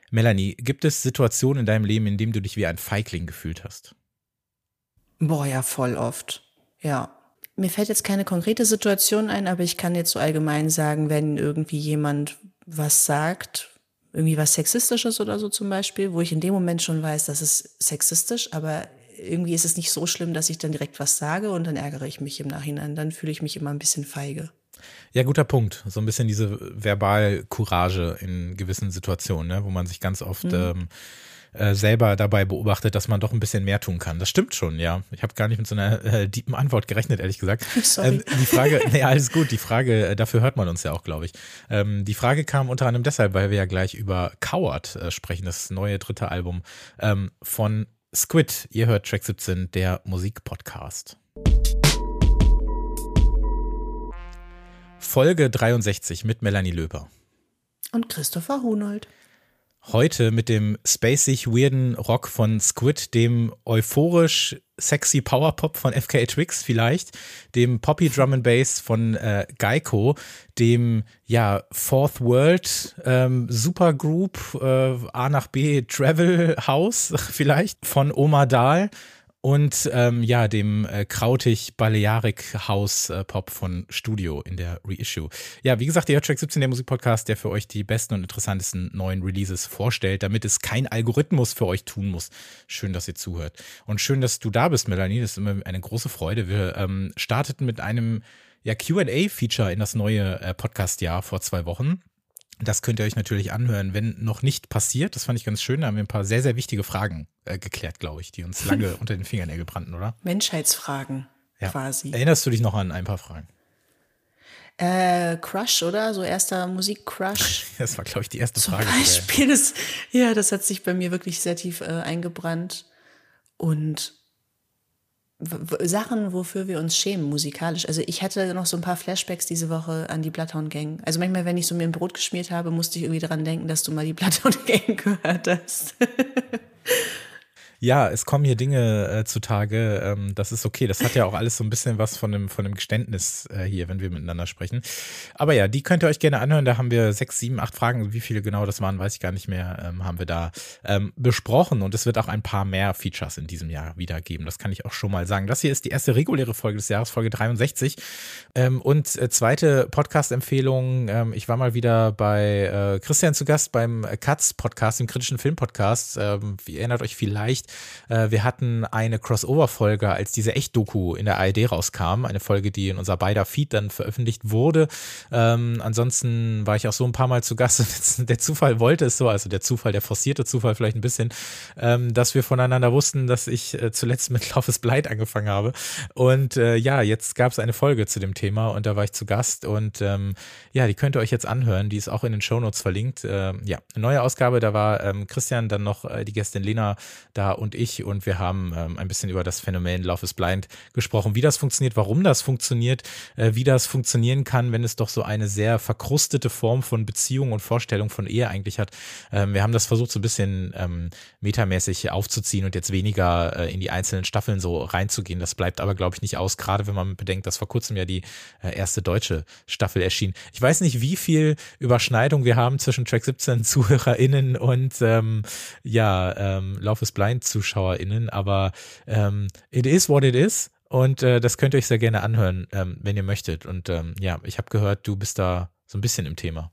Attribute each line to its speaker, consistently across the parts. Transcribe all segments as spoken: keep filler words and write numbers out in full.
Speaker 1: Melanie, gibt es Situationen in deinem Leben, in denen du dich wie ein Feigling gefühlt hast?
Speaker 2: Boah, ja, voll oft. Ja. Mir fällt jetzt keine konkrete Situation ein, aber ich kann jetzt so allgemein sagen, wenn irgendwie jemand was sagt, irgendwie was Sexistisches oder so zum Beispiel, wo ich in dem Moment schon weiß, das ist sexistisch, aber irgendwie ist es nicht so schlimm, dass ich dann direkt was sage und dann ärgere ich mich im Nachhinein. Dann fühle ich mich immer ein bisschen feige.
Speaker 1: Ja, guter Punkt. So ein bisschen diese Verbalcourage in gewissen Situationen, ne, wo man sich ganz oft
Speaker 2: Hm.
Speaker 1: ähm, äh, selber dabei beobachtet, dass man doch ein bisschen mehr tun kann. Das stimmt schon, ja. Ich habe gar nicht mit so einer äh, deepen Antwort gerechnet, ehrlich gesagt. Ähm,
Speaker 2: Sorry.
Speaker 1: die Frage, nee, alles gut, die Frage, äh, dafür hört man uns ja auch, glaube ich. Ähm, die Frage kam unter anderem deshalb, weil wir ja gleich über Coward äh, sprechen, das neue dritte Album ähm, von Squid. Ihr hört Track siebzehn, der Musikpodcast. Folge dreiundsechzig mit Melanie Löper.
Speaker 2: Und Christopher Hunold.
Speaker 1: Heute mit dem spacig weirden Rock von Squid, dem euphorisch sexy Powerpop von F K A Twigs vielleicht, dem Poppy Drum and Bass von äh, Geico, dem ja Fourth World ähm, Supergroup äh, A nach B Travel House vielleicht von Omar Dahl. Und ähm, ja, dem äh, Krautig-Balearik-House-Pop von Studio in der Reissue. Ja, wie gesagt, ihr hört Track siebzehn, der Musikpodcast, der für euch die besten und interessantesten neuen Releases vorstellt, damit es kein Algorithmus für euch tun muss. Schön, dass ihr zuhört. Und schön, dass du da bist, Melanie. Das ist immer eine große Freude. Wir ähm, starteten mit einem ja, Q and A-Feature in das neue äh, Podcast-Jahr vor zwei Wochen. Das könnt ihr euch natürlich anhören, wenn noch nicht passiert. Das fand ich ganz schön. Da haben wir ein paar sehr, sehr wichtige Fragen äh, geklärt, glaube ich, die uns lange unter den Fingernägeln brannten, oder?
Speaker 2: Menschheitsfragen
Speaker 1: Ja.
Speaker 2: quasi.
Speaker 1: Erinnerst du dich noch an ein paar Fragen?
Speaker 2: Äh, Crush, oder? So erster Musik-Crush.
Speaker 1: Das war, glaube ich, die erste
Speaker 2: Zum
Speaker 1: Frage.
Speaker 2: Beispiel, das, ja, das hat sich bei mir wirklich sehr tief äh, eingebrannt. Und w- w- Sachen, wofür wir uns schämen, musikalisch. Also ich hatte noch so ein paar Flashbacks diese Woche an die Bloodhound Gang. Also manchmal, wenn ich so mir ein Brot geschmiert habe, musste ich irgendwie daran denken, dass du mal die Bloodhound Gang gehört hast.
Speaker 1: Ja, es kommen hier Dinge äh, zutage, ähm, das ist okay. Das hat ja auch alles so ein bisschen was von einem, von einem Geständnis äh, hier, wenn wir miteinander sprechen. Aber ja, die könnt ihr euch gerne anhören. Da haben wir sechs, sieben, acht Fragen. Wie viele genau das waren, weiß ich gar nicht mehr, ähm, haben wir da ähm, besprochen. Und es wird auch ein paar mehr Features in diesem Jahr wieder geben. Das kann ich auch schon mal sagen. Das hier ist die erste reguläre Folge des Jahres, Folge dreiundsechzig. Ähm, und äh, zweite Podcast-Empfehlung. Ähm, ich war mal wieder bei äh, Christian zu Gast beim Katz-Podcast, dem kritischen Film-Podcast. Ähm, ihr erinnert euch vielleicht, wir hatten eine Crossover-Folge, als diese Echt-Doku in der A R D rauskam. Eine Folge, die in unser beider Feed dann veröffentlicht wurde. Ähm, ansonsten war ich auch so ein paar Mal zu Gast. Und der Zufall wollte es so, also der Zufall, der forcierte Zufall vielleicht ein bisschen, ähm, dass wir voneinander wussten, dass ich äh, zuletzt mit Love is Blind angefangen habe. Und äh, ja, jetzt gab es eine Folge zu dem Thema und da war ich zu Gast. Und ähm, ja, die könnt ihr euch jetzt anhören. Die ist auch in den Shownotes verlinkt. Ähm, ja, eine neue Ausgabe. Da war ähm, Christian, dann noch äh, die Gästin Lena da und ich. Und wir haben ähm, ein bisschen über das Phänomen Love is Blind gesprochen, wie das funktioniert, warum das funktioniert, äh, wie das funktionieren kann, wenn es doch so eine sehr verkrustete Form von Beziehung und Vorstellung von Ehe eigentlich hat. Ähm, wir haben das versucht, so ein bisschen ähm, metamäßig aufzuziehen und jetzt weniger äh, in die einzelnen Staffeln so reinzugehen. Das bleibt aber, glaube ich, nicht aus, gerade wenn man bedenkt, dass vor kurzem ja die äh, erste deutsche Staffel erschien. Ich weiß nicht, wie viel Überschneidung wir haben zwischen Track siebzehn ZuhörerInnen und ähm, ja, ähm, Love is Blind ZuschauerInnen, aber ähm, it is what it is und äh, das könnt ihr euch sehr gerne anhören, ähm, wenn ihr möchtet. Und ähm, ja, ich habe gehört, du bist da so ein bisschen im Thema.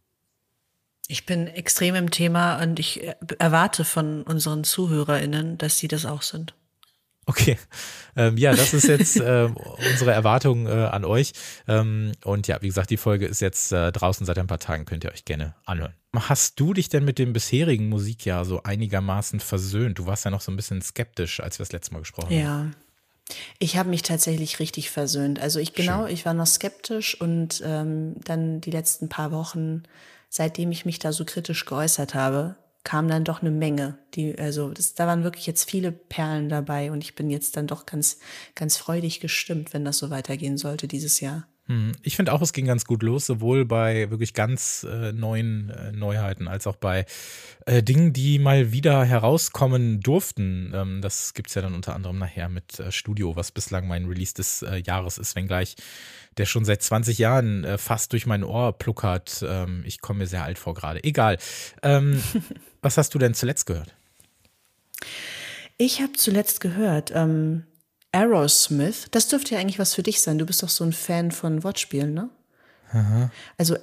Speaker 2: Ich bin extrem im Thema und ich erwarte von unseren ZuhörerInnen, dass sie das auch sind.
Speaker 1: Okay, ähm, ja, das ist jetzt äh, unsere Erwartung äh, an euch. Ähm, und ja, wie gesagt, die Folge ist jetzt äh, draußen seit ein paar Tagen, könnt ihr euch gerne anhören. Hast du dich denn mit dem bisherigen Musikjahr so einigermaßen versöhnt? Du warst ja noch so ein bisschen skeptisch, als wir das letzte Mal gesprochen haben.
Speaker 2: Ja, ich habe mich tatsächlich richtig versöhnt. Also ich genau,
Speaker 1: Schön.
Speaker 2: ich war noch skeptisch und ähm, dann die letzten paar Wochen, seitdem ich mich da so kritisch geäußert habe, kam dann doch eine Menge. Die, also das, da waren wirklich jetzt viele Perlen dabei und ich bin jetzt dann doch ganz, ganz freudig gestimmt, wenn das so weitergehen sollte dieses Jahr.
Speaker 1: Hm, Ich finde auch, es ging ganz gut los, sowohl bei wirklich ganz äh, neuen äh, Neuheiten als auch bei äh, Dingen, die mal wieder herauskommen durften. Ähm, das gibt's ja dann unter anderem nachher mit äh, Studio, was bislang mein Release des äh, Jahres ist, wenngleich der schon seit zwanzig Jahren äh, fast durch mein Ohr pluckert. Ähm, ich komme mir sehr alt vor gerade. Egal. Ähm, was hast du denn zuletzt gehört?
Speaker 2: Ich habe zuletzt gehört, ähm, Aerosmith, das dürfte ja eigentlich was für dich sein. Du bist doch so ein Fan von Wortspielen, ne?
Speaker 1: Aha.
Speaker 2: Also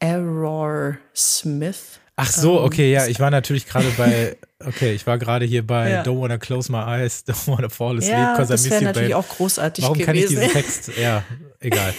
Speaker 2: Aerosmith.
Speaker 1: Ach so,
Speaker 2: Ähm,
Speaker 1: okay, ja,
Speaker 2: ist,
Speaker 1: ich war natürlich gerade bei, okay, ich war gerade hier bei
Speaker 2: ja.
Speaker 1: Don't wanna close my eyes, don't wanna fall asleep,
Speaker 2: Ja,
Speaker 1: cause I
Speaker 2: das
Speaker 1: miss
Speaker 2: wäre
Speaker 1: you,
Speaker 2: natürlich
Speaker 1: babe.
Speaker 2: auch großartig
Speaker 1: Warum kann ich
Speaker 2: gewesen.
Speaker 1: diesen Text? Ja, egal.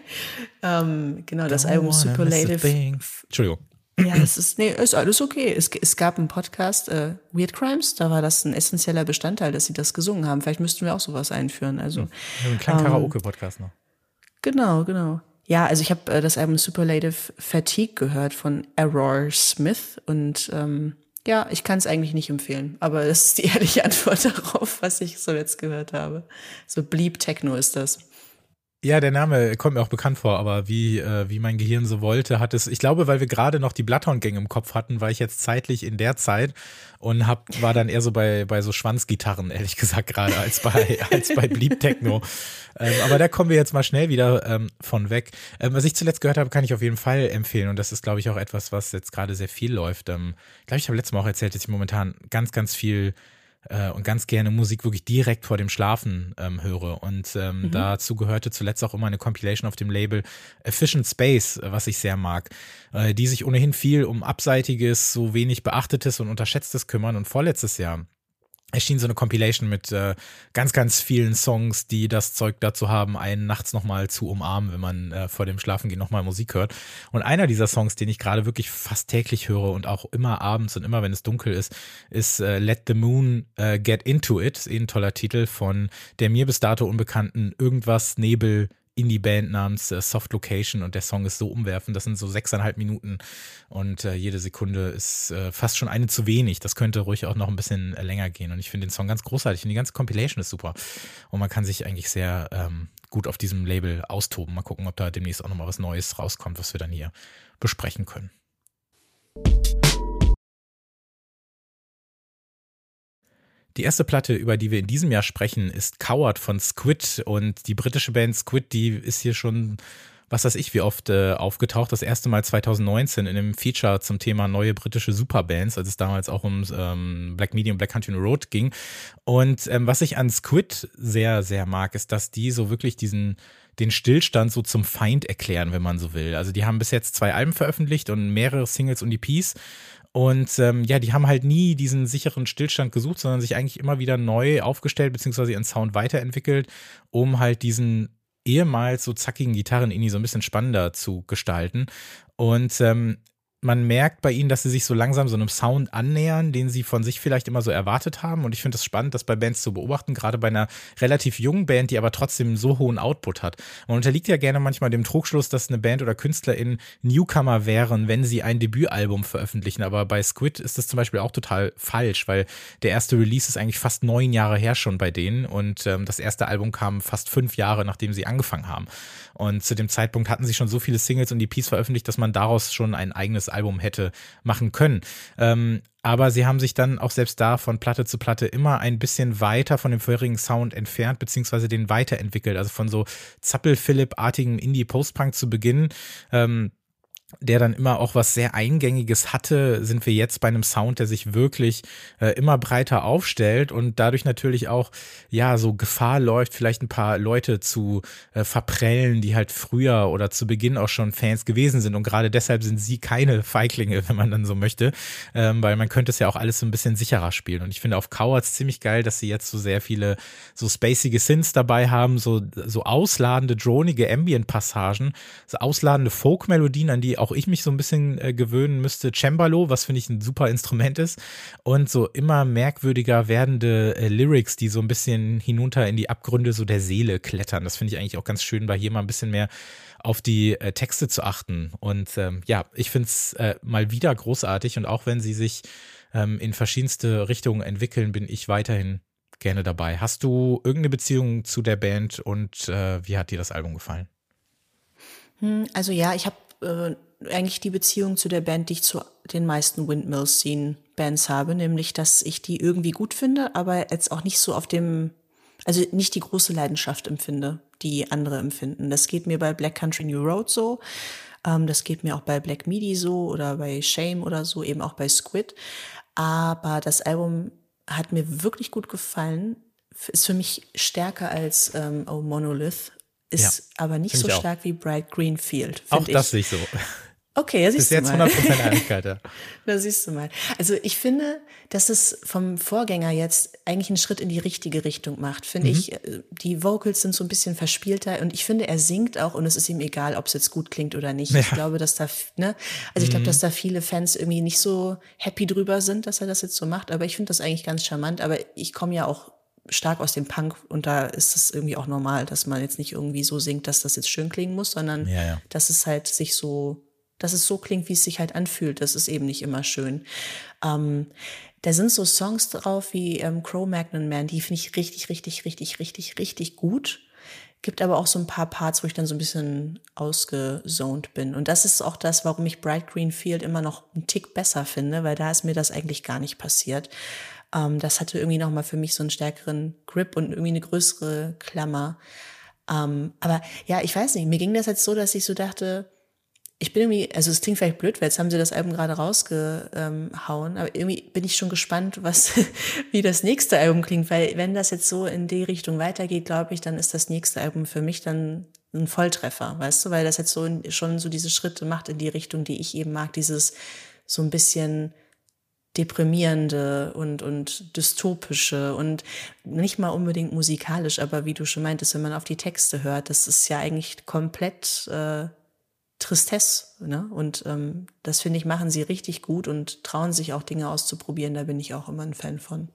Speaker 2: ähm, genau, das
Speaker 1: Don't
Speaker 2: Album
Speaker 1: wanna miss a
Speaker 2: Superlative.
Speaker 1: thing. Entschuldigung.
Speaker 2: Ja, das ist, nee, ist alles okay. Es, es gab einen Podcast, äh, Weird Crimes, da war das ein essentieller Bestandteil, dass sie das gesungen haben. Vielleicht müssten wir auch sowas einführen. Also,
Speaker 1: Hm. So einen kleinen
Speaker 2: ähm,
Speaker 1: Karaoke-Podcast noch.
Speaker 2: genau, genau. Ja, also ich habe äh, das Album Superlative Fatigue gehört von Aerosmith und ähm, ja, ich kann es eigentlich nicht empfehlen, aber das ist die ehrliche Antwort darauf, was ich so jetzt gehört habe. So Bleep Techno ist das.
Speaker 1: Ja, der Name kommt mir auch bekannt vor, aber wie, äh, wie mein Gehirn so wollte, hat es, ich glaube, weil wir gerade noch die Bloodhound-Gang im Kopf hatten, war ich jetzt zeitlich in der Zeit und hab, war dann eher so bei, bei so Schwanzgitarren, ehrlich gesagt, gerade als bei, als bei Bleep Techno. Ähm, aber da kommen wir jetzt mal schnell wieder ähm, von weg. Ähm, was ich zuletzt gehört habe, kann ich auf jeden Fall empfehlen und das ist, glaube ich, auch etwas, was jetzt gerade sehr viel läuft. Ähm, ich glaube, ich habe letztes Mal auch erzählt, dass ich momentan ganz, ganz viel äh, und ganz gerne Musik wirklich direkt vor dem Schlafen ähm, höre. Und ähm, mhm. dazu gehörte zuletzt auch immer eine Compilation auf dem Label Efficient Space, äh, was ich sehr mag, äh, die sich ohnehin viel um Abseitiges, so wenig Beachtetes und Unterschätztes kümmern. Und vorletztes Jahr erschien so eine Compilation mit äh, ganz, ganz vielen Songs, die das Zeug dazu haben, einen nachts nochmal zu umarmen, wenn man äh, vor dem Schlafengehen nochmal Musik hört. Und einer dieser Songs, den ich gerade wirklich fast täglich höre und auch immer abends und immer, wenn es dunkel ist, ist äh, Let the Moon äh, Get Into It, eh ein toller Titel von der mir bis dato unbekannten Irgendwas Nebel Indie-Band namens äh, Soft Location und der Song ist so umwerfend, das sind so sechseinhalb Minuten und äh, jede Sekunde ist äh, fast schon eine zu wenig, das könnte ruhig auch noch ein bisschen äh, länger gehen und ich finde den Song ganz großartig und die ganze Compilation ist super und man kann sich eigentlich sehr ähm, gut auf diesem Label austoben, mal gucken, ob da demnächst auch nochmal was Neues rauskommt, was wir dann hier besprechen können. Die erste Platte, über die wir in diesem Jahr sprechen, ist Coward von Squid und die britische Band Squid, die ist hier schon, was weiß ich, wie oft äh, aufgetaucht. Das erste Mal zwanzig neunzehn in einem Feature zum Thema neue britische Superbands, als es damals auch um ähm, Black Medium, Black Country Road ging. Und ähm, was ich an Squid sehr, sehr mag, ist, dass die so wirklich diesen den Stillstand so zum Feind erklären, wenn man so will. Also die haben bis jetzt zwei Alben veröffentlicht und mehrere Singles und E Ps. Und ähm, ja, die haben halt nie diesen sicheren Stillstand gesucht, sondern sich eigentlich immer wieder neu aufgestellt, beziehungsweise ihren Sound weiterentwickelt, um halt diesen ehemals so zackigen Gitarren-Indie so ein bisschen spannender zu gestalten. Und ähm, man merkt bei ihnen, dass sie sich so langsam so einem Sound annähern, den sie von sich vielleicht immer so erwartet haben. Und ich finde es spannend, das bei Bands zu beobachten, gerade bei einer relativ jungen Band, die aber trotzdem so hohen Output hat. Man unterliegt ja gerne manchmal dem Trugschluss, dass eine Band oder KünstlerInnen Newcomer wären, wenn sie ein Debütalbum veröffentlichen. Aber bei Squid ist das zum Beispiel auch total falsch, weil der erste Release ist eigentlich fast neun Jahre her schon bei denen. Und ähm, das erste Album kam fast fünf Jahre, nachdem sie angefangen haben. Und zu dem Zeitpunkt hatten sie schon so viele Singles und E Ps veröffentlicht, dass man daraus schon ein eigenes Album hätte machen können. Ähm, aber sie haben sich dann auch selbst da von Platte zu Platte immer ein bisschen weiter von dem vorherigen Sound entfernt, beziehungsweise den weiterentwickelt. Also von so Zappel-Philipp-artigen Indie-Post-Punk zu Beginn, ähm, der dann immer auch was sehr Eingängiges hatte, sind wir jetzt bei einem Sound, der sich wirklich äh, immer breiter aufstellt und dadurch natürlich auch, ja, so Gefahr läuft, vielleicht ein paar Leute zu äh, verprellen, die halt früher oder zu Beginn auch schon Fans gewesen sind und gerade deshalb sind sie keine Feiglinge, wenn man dann so möchte, ähm, weil man könnte es ja auch alles so ein bisschen sicherer spielen und ich finde auf Cowards ziemlich geil, dass sie jetzt so sehr viele so spacige Synths dabei haben, so, so ausladende, dronige Ambient-Passagen, so ausladende Folk-Melodien, an die auch ich mich so ein bisschen äh, gewöhnen müsste. Cembalo, was finde ich ein super Instrument ist und so immer merkwürdiger werdende äh, Lyrics, die so ein bisschen hinunter in die Abgründe so der Seele klettern. Das finde ich eigentlich auch ganz schön, bei hier mal ein bisschen mehr auf die äh, Texte zu achten und ähm, ja, ich finde es äh, mal wieder großartig und auch wenn sie sich ähm, in verschiedenste Richtungen entwickeln, bin ich weiterhin gerne dabei. Hast du irgendeine Beziehung zu der Band und äh, wie hat dir das Album gefallen?
Speaker 2: Also ja, ich habe äh, eigentlich die Beziehung zu der Band, die ich zu den meisten Windmill-Scene-Bands habe, nämlich, dass ich die irgendwie gut finde, aber jetzt auch nicht so auf dem, also nicht die große Leidenschaft empfinde, die andere empfinden. Das geht mir bei Black Country New Road so, ähm, das geht mir auch bei Black Midi so oder bei Shame oder so, eben auch bei Squid. Aber das Album hat mir wirklich gut gefallen, ist für mich stärker als ähm, Oh Monolith, ist
Speaker 1: Ja,
Speaker 2: aber nicht
Speaker 1: finde
Speaker 2: so
Speaker 1: ich auch.
Speaker 2: stark wie Bright Green Field. find
Speaker 1: Auch das
Speaker 2: ich.
Speaker 1: sehe ich so.
Speaker 2: Okay, ja,
Speaker 1: Bis
Speaker 2: siehst du
Speaker 1: jetzt
Speaker 2: mal.
Speaker 1: hundert Prozent Einigkeit, ja.
Speaker 2: Da siehst du mal. Also ich finde, dass es vom Vorgänger jetzt eigentlich einen Schritt in die richtige Richtung macht, finde
Speaker 1: Mhm.
Speaker 2: ich. Die Vocals sind so ein bisschen verspielter und ich finde, er singt auch und es ist ihm egal, ob es jetzt gut klingt oder nicht.
Speaker 1: Ja.
Speaker 2: Ich glaube, dass da, ne, also ich glaube,
Speaker 1: Mhm.
Speaker 2: dass da viele Fans irgendwie nicht so happy drüber sind, dass er das jetzt so macht, aber ich finde das eigentlich ganz charmant, aber ich komme ja auch stark aus dem Punk und da ist es irgendwie auch normal, dass man jetzt nicht irgendwie so singt, dass das jetzt schön klingen muss, sondern
Speaker 1: Ja, ja.
Speaker 2: dass es halt sich so, dass es so klingt, wie es sich halt anfühlt. Das ist eben nicht immer schön. Ähm, da sind so Songs drauf wie ähm, Cro-Magnon Man, die finde ich richtig, richtig, richtig, richtig, richtig gut. Gibt aber auch so ein paar Parts, wo ich dann so ein bisschen ausgezoned bin. Und das ist auch das, warum ich Bright Green Field immer noch einen Tick besser finde, weil da ist mir das eigentlich gar nicht passiert. Ähm, das hatte irgendwie noch mal für mich so einen stärkeren Grip und irgendwie eine größere Klammer. Ähm, aber ja, ich weiß nicht, mir ging das jetzt so, dass ich so dachte, ich bin irgendwie, also es klingt vielleicht blöd, weil jetzt haben sie das Album gerade rausgehauen, aber irgendwie bin ich schon gespannt, was, wie das nächste Album klingt, weil wenn das jetzt so in die Richtung weitergeht, glaube ich, dann ist das nächste Album für mich dann ein Volltreffer, weißt du, weil das jetzt so in, schon so diese Schritte macht in die Richtung, die ich eben mag, dieses so ein bisschen deprimierende und, und dystopische und nicht mal unbedingt musikalisch, aber wie du schon meintest, wenn man auf die Texte hört, das ist ja eigentlich komplett äh, Tristesse, ne? Und ähm, das finde ich, machen sie richtig gut und trauen sich auch Dinge auszuprobieren, da bin ich auch immer ein Fan von.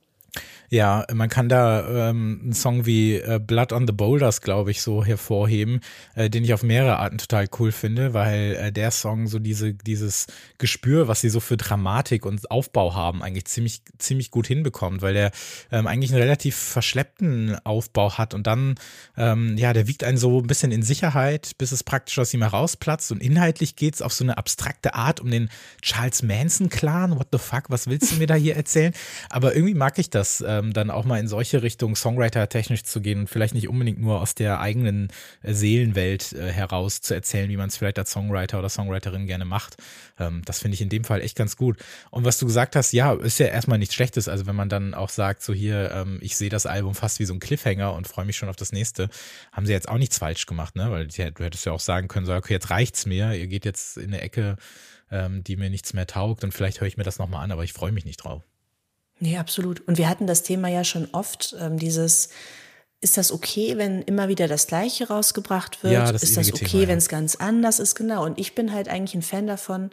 Speaker 1: Ja, man kann da ähm, einen Song wie äh, Blood on the Boulders, glaube ich, so hervorheben, äh, den ich auf mehrere Arten total cool finde, weil äh, der Song so diese dieses Gespür, was sie so für Dramatik und Aufbau haben, eigentlich ziemlich ziemlich gut hinbekommt, weil der ähm, eigentlich einen relativ verschleppten Aufbau hat und dann, ähm, ja, der wiegt einen so ein bisschen in Sicherheit, bis es praktisch aus ihm herausplatzt und inhaltlich geht's auf so eine abstrakte Art um den Charles Manson-Clan, what the fuck, was willst du mir da hier erzählen? Aber irgendwie mag ich das, ähm, dann auch mal in solche Richtungen Songwriter-technisch zu gehen und vielleicht nicht unbedingt nur aus der eigenen äh, Seelenwelt äh, heraus zu erzählen, wie man es vielleicht als Songwriter oder Songwriterin gerne macht. Ähm, das finde ich in dem Fall echt ganz gut. Und was du gesagt hast, ja, ist ja erstmal nichts Schlechtes. Also wenn man dann auch sagt, so hier, ähm, ich sehe das Album fast wie so ein Cliffhanger und freue mich schon auf das nächste, haben sie jetzt auch nichts falsch gemacht, ne? Weil du hättest ja auch sagen können, so, okay, jetzt reicht's mir, ihr geht jetzt in eine Ecke, ähm, die mir nichts mehr taugt und vielleicht höre ich mir das nochmal an, aber ich freue mich nicht drauf.
Speaker 2: Nee, absolut. Und wir hatten das Thema ja schon oft, ähm, dieses, ist das okay, wenn immer wieder das Gleiche rausgebracht wird?
Speaker 1: Ja, das
Speaker 2: ist das
Speaker 1: ewige
Speaker 2: okay,
Speaker 1: Thema, ja.
Speaker 2: wenn es ganz anders ist? Genau. Und ich bin halt eigentlich ein Fan davon,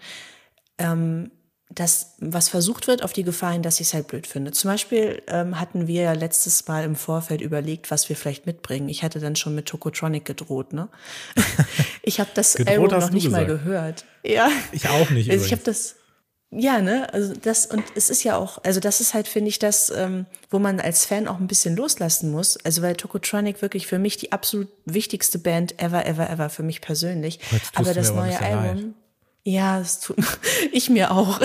Speaker 2: ähm, dass was versucht wird, auf die Gefahr hin, dass ich es halt blöd finde. Zum Beispiel ähm, hatten wir ja letztes Mal im Vorfeld überlegt, was wir vielleicht mitbringen. Ich hatte dann schon mit Tokotronic gedroht, ne? Ich habe das
Speaker 1: Gedroht
Speaker 2: Album
Speaker 1: hast
Speaker 2: noch
Speaker 1: du
Speaker 2: nicht mal
Speaker 1: gesagt.
Speaker 2: gehört. Ja.
Speaker 1: Ich auch nicht
Speaker 2: Also ich
Speaker 1: übrigens.
Speaker 2: habe das, ja, ne, also das, und es ist ja auch, also das ist halt, finde ich, das, ähm, wo man als Fan auch ein bisschen loslassen muss. Also weil Tokotronic wirklich für mich die absolut wichtigste Band ever, ever, ever, für mich persönlich.
Speaker 1: Oh, jetzt tust
Speaker 2: Aber
Speaker 1: du
Speaker 2: das
Speaker 1: mir aber ein
Speaker 2: neue
Speaker 1: bisschen
Speaker 2: Album,
Speaker 1: leid.
Speaker 2: ja, das tut ich mir auch.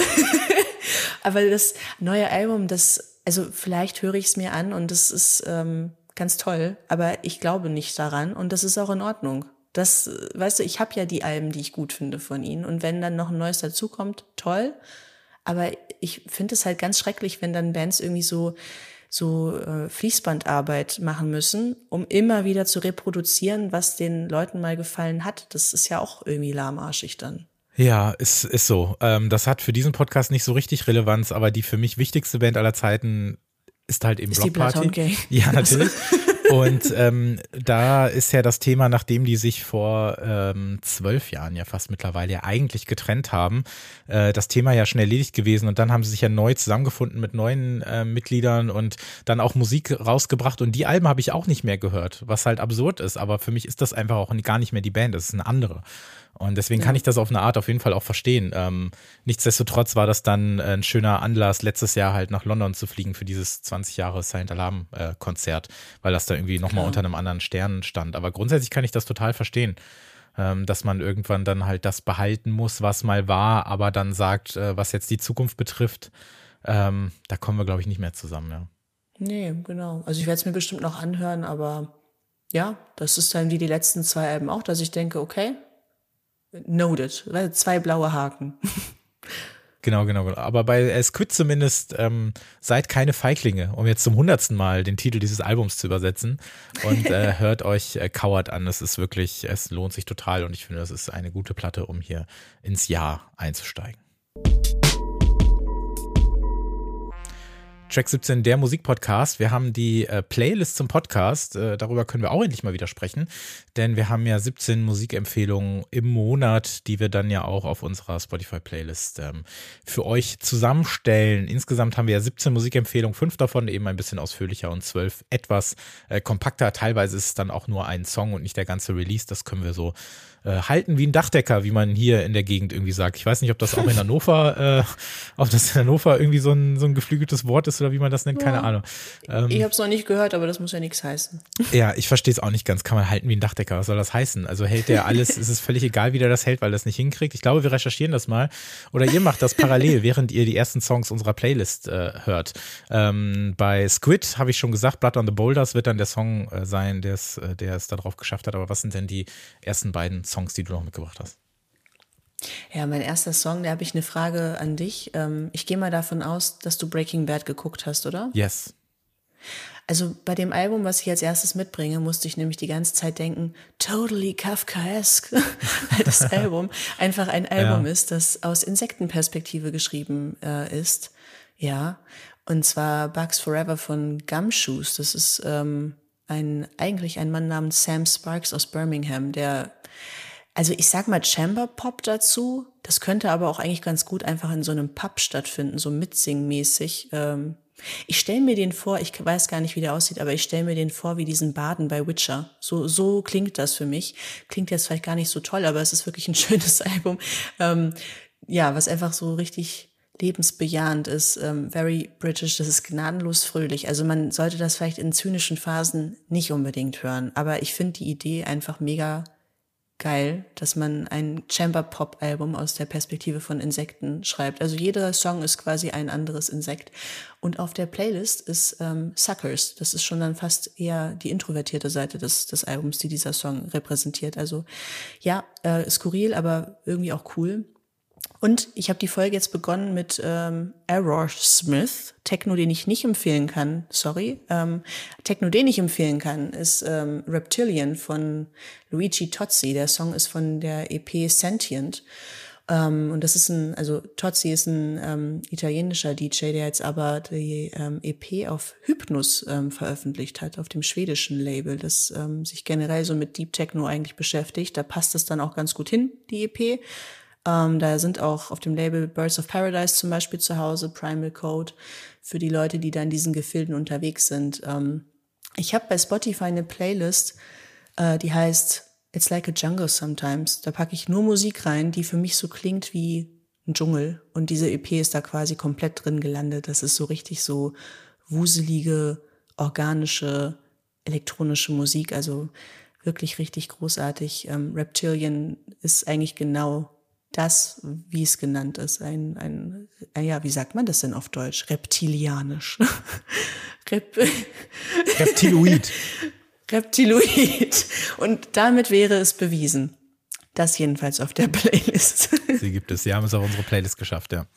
Speaker 2: Aber das neue Album, das, also vielleicht höre ich es mir an und das ist ähm, ganz toll, aber ich glaube nicht daran und das ist auch in Ordnung. Das, äh, weißt du, ich habe ja die Alben, die ich gut finde von ihnen und wenn dann noch ein neues dazukommt, toll. Aber ich finde es halt ganz schrecklich, wenn dann Bands irgendwie so so äh, Fließbandarbeit machen müssen, um immer wieder zu reproduzieren, was den Leuten mal gefallen hat. Das ist ja auch irgendwie lahmarschig dann.
Speaker 1: Ja, ist, ist so. Ähm, das hat für diesen Podcast nicht so richtig Relevanz, aber die für mich wichtigste Band aller Zeiten ist halt eben
Speaker 2: Ist die
Speaker 1: Block Party.
Speaker 2: Bloodhound Gang.
Speaker 1: Ja, natürlich. Und ähm, da ist ja das Thema, nachdem die sich vor ähm, zwölf Jahren ja fast mittlerweile ja eigentlich getrennt haben, äh, das Thema ja schon erledigt gewesen und dann haben sie sich ja neu zusammengefunden mit neuen äh, Mitgliedern und dann auch Musik rausgebracht und die Alben habe ich auch nicht mehr gehört, was halt absurd ist, aber für mich ist das einfach auch gar nicht mehr die Band, das ist eine andere. Und deswegen kann ich das auf eine Art auf jeden Fall auch verstehen. Ähm, nichtsdestotrotz war das dann ein schöner Anlass, letztes Jahr halt nach London zu fliegen für dieses zwanzig Jahre Silent Alarm äh, Konzert, weil das da irgendwie nochmal unter einem anderen Stern stand. Aber grundsätzlich kann ich das total verstehen. ähm, dass man irgendwann dann halt das behalten muss, was mal war, aber dann sagt, äh, was jetzt die Zukunft betrifft, ähm, da kommen wir, glaube ich, nicht mehr zusammen, ja.
Speaker 2: Nee, genau. Also ich werde es mir bestimmt noch anhören, aber ja, das ist dann wie die letzten zwei Alben auch, dass ich denke, okay, noted, zwei blaue Haken.
Speaker 1: Genau, genau, genau. Aber bei äh, Squid zumindest ähm, seid keine Feiglinge, um jetzt zum hundertsten Mal den Titel dieses Albums zu übersetzen. Und äh, hört euch äh, Coward an. Es ist wirklich, es lohnt sich total und ich finde, das ist eine gute Platte, um hier ins Jahr einzusteigen. Track siebzehn, der Musikpodcast. Wir haben die äh, Playlist zum Podcast. Äh, darüber können wir auch endlich mal wieder sprechen. Denn wir haben ja siebzehn Musikempfehlungen im Monat, die wir dann ja auch auf unserer Spotify-Playlist ähm, für euch zusammenstellen. Insgesamt haben wir ja siebzehn Musikempfehlungen, fünf davon eben ein bisschen ausführlicher und zwölf etwas äh, kompakter. Teilweise ist es dann auch nur ein Song und nicht der ganze Release. Das können wir so äh, halten wie ein Dachdecker, wie man hier in der Gegend irgendwie sagt. Ich weiß nicht, ob das auch in Hannover, äh, ob das in Hannover irgendwie so ein, so ein geflügeltes Wort ist oder wie man das nennt, keine ja. Ahnung.
Speaker 2: Ähm, ich habe es noch nicht gehört, aber das muss ja nichts heißen.
Speaker 1: Ja, ich verstehe es auch nicht ganz. Kann man halten wie ein Dachdecker? Was soll das heißen? Also hält der alles, ist es völlig egal, wie der das hält, weil er das nicht hinkriegt? Ich glaube, wir recherchieren das mal. Oder ihr macht das parallel, während ihr die ersten Songs unserer Playlist äh, hört. Ähm, bei Squid habe ich schon gesagt, Blood on the Boulders wird dann der Song äh, sein, der es äh, der es da drauf geschafft hat. Aber was sind denn die ersten beiden Songs, die du noch mitgebracht hast?
Speaker 2: Ja, mein erster Song, da habe ich eine Frage an dich. Ich gehe mal davon aus, dass du Breaking Bad geguckt hast, oder?
Speaker 1: Yes.
Speaker 2: Also bei dem Album, was ich als erstes mitbringe, musste ich nämlich die ganze Zeit denken, totally Kafkaesque, weil das Album einfach ein Album ja. ist, das aus Insektenperspektive geschrieben äh, ist. Ja, und zwar Bugs Forever von Gumshoes. Das ist ähm, ein eigentlich ein Mann namens Sam Sparks aus Birmingham, der Also ich sag mal Chamber Pop dazu, das könnte aber auch eigentlich ganz gut einfach in so einem Pub stattfinden, so mitsingmäßig. Ähm, ich stelle mir den vor, ich weiß gar nicht, wie der aussieht, aber ich stelle mir den vor wie diesen Baden bei Witcher. So so klingt das für mich. Klingt jetzt vielleicht gar nicht so toll, aber es ist wirklich ein schönes Album. Ähm, ja, was einfach so richtig lebensbejahend ist, ähm, very British, das ist gnadenlos fröhlich. Also man sollte das vielleicht in zynischen Phasen nicht unbedingt hören, aber ich finde die Idee einfach mega geil, dass man ein Chamber-Pop-Album aus der Perspektive von Insekten schreibt. Also jeder Song ist quasi ein anderes Insekt. Und auf der Playlist ist ähm, Suckers. Das ist schon dann fast eher die introvertierte Seite des, des Albums, die dieser Song repräsentiert. Also ja, äh, skurril, aber irgendwie auch cool. Und ich habe die Folge jetzt begonnen mit ähm, Aerosmith, Techno, den ich nicht empfehlen kann, sorry. Ähm, Techno, den ich empfehlen kann, ist ähm, Reptilian von Luigi Tozzi. Der Song ist von der E P Sentient. Ähm, und das ist ein, also Tozzi ist ein ähm, italienischer D J, der jetzt aber die ähm, E P auf Hypnus ähm, veröffentlicht hat, auf dem schwedischen Label, das ähm, sich generell so mit Deep Techno eigentlich beschäftigt. Da passt es dann auch ganz gut hin, die E P. Ähm, da sind auch auf dem Label Birds of Paradise zum Beispiel zu Hause, Primal Code, für die Leute, die da in diesen Gefilden unterwegs sind. Ähm, ich habe bei Spotify eine Playlist, äh, die heißt It's Like a Jungle Sometimes. Da packe ich nur Musik rein, die für mich so klingt wie ein Dschungel. Und diese E P ist da quasi komplett drin gelandet. Das ist so richtig so wuselige, organische, elektronische Musik. Also wirklich richtig großartig. Ähm, Reptilian ist eigentlich genau das, wie es genannt ist, ein, ein, ein, ja, wie sagt man das denn auf Deutsch? Reptilianisch. Rep
Speaker 1: Reptiloid.
Speaker 2: Reptiloid. Und damit wäre es bewiesen. Das jedenfalls auf der Playlist.
Speaker 1: Sie gibt es. Sie haben es auf unsere Playlist geschafft, ja.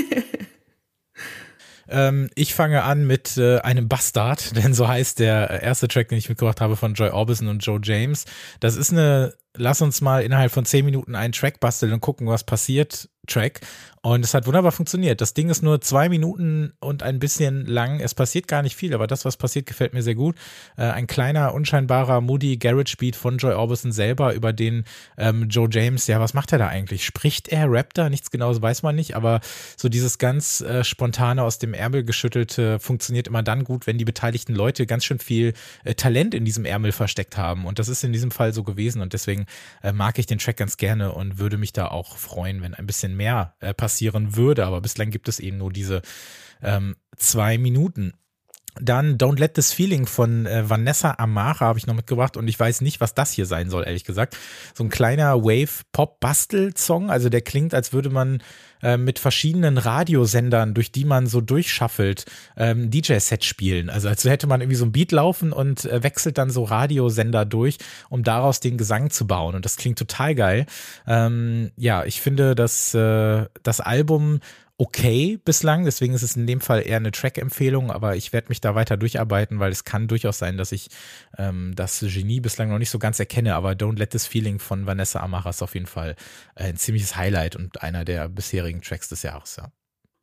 Speaker 1: ähm, ich fange an mit äh, einem Bastard, denn so heißt der erste Track, den ich mitgebracht habe von Joy Orbison und Joe James. Das ist eine Lass uns mal innerhalb von zehn Minuten einen Track basteln und gucken, was passiert. Track. Und es hat wunderbar funktioniert. Das Ding ist nur zwei Minuten und ein bisschen lang. Es passiert gar nicht viel, aber das, was passiert, gefällt mir sehr gut. Äh, ein kleiner, unscheinbarer, moody Garage-Beat von Joy Orbison selber, über den ähm, Joe James, ja, was macht er da eigentlich? Spricht er, rappt er? Nichts Genaues weiß man nicht, aber so dieses ganz äh, spontane, aus dem Ärmel geschüttelte funktioniert immer dann gut, wenn die beteiligten Leute ganz schön viel äh, Talent in diesem Ärmel versteckt haben. Und das ist in diesem Fall so gewesen. Und deswegen äh, mag ich den Track ganz gerne und würde mich da auch freuen, wenn ein bisschen mehr äh, passieren würde, aber bislang gibt es eben nur diese ähm, zwei Minuten. Dann Don't Let This Feeling von äh, Vanessa Amara habe ich noch mitgebracht und ich weiß nicht, was das hier sein soll, ehrlich gesagt. So ein kleiner Wave-Pop-Bastel-Song, also der klingt, als würde man äh, mit verschiedenen Radiosendern, durch die man so durchschaffelt, ähm, D J-Set spielen. Also als hätte man irgendwie so ein Beat laufen und äh, wechselt dann so Radiosender durch, um daraus den Gesang zu bauen und das klingt total geil. Ähm, ja, ich finde, dass äh, das Album okay bislang, deswegen ist es in dem Fall eher eine Track-Empfehlung, aber ich werde mich da weiter durcharbeiten, weil es kann durchaus sein, dass ich ähm, das Genie bislang noch nicht so ganz erkenne, aber Don't Let This Feeling von Vanessa Amara ist auf jeden Fall äh, ein ziemliches Highlight und einer der bisherigen Tracks des Jahres, ja.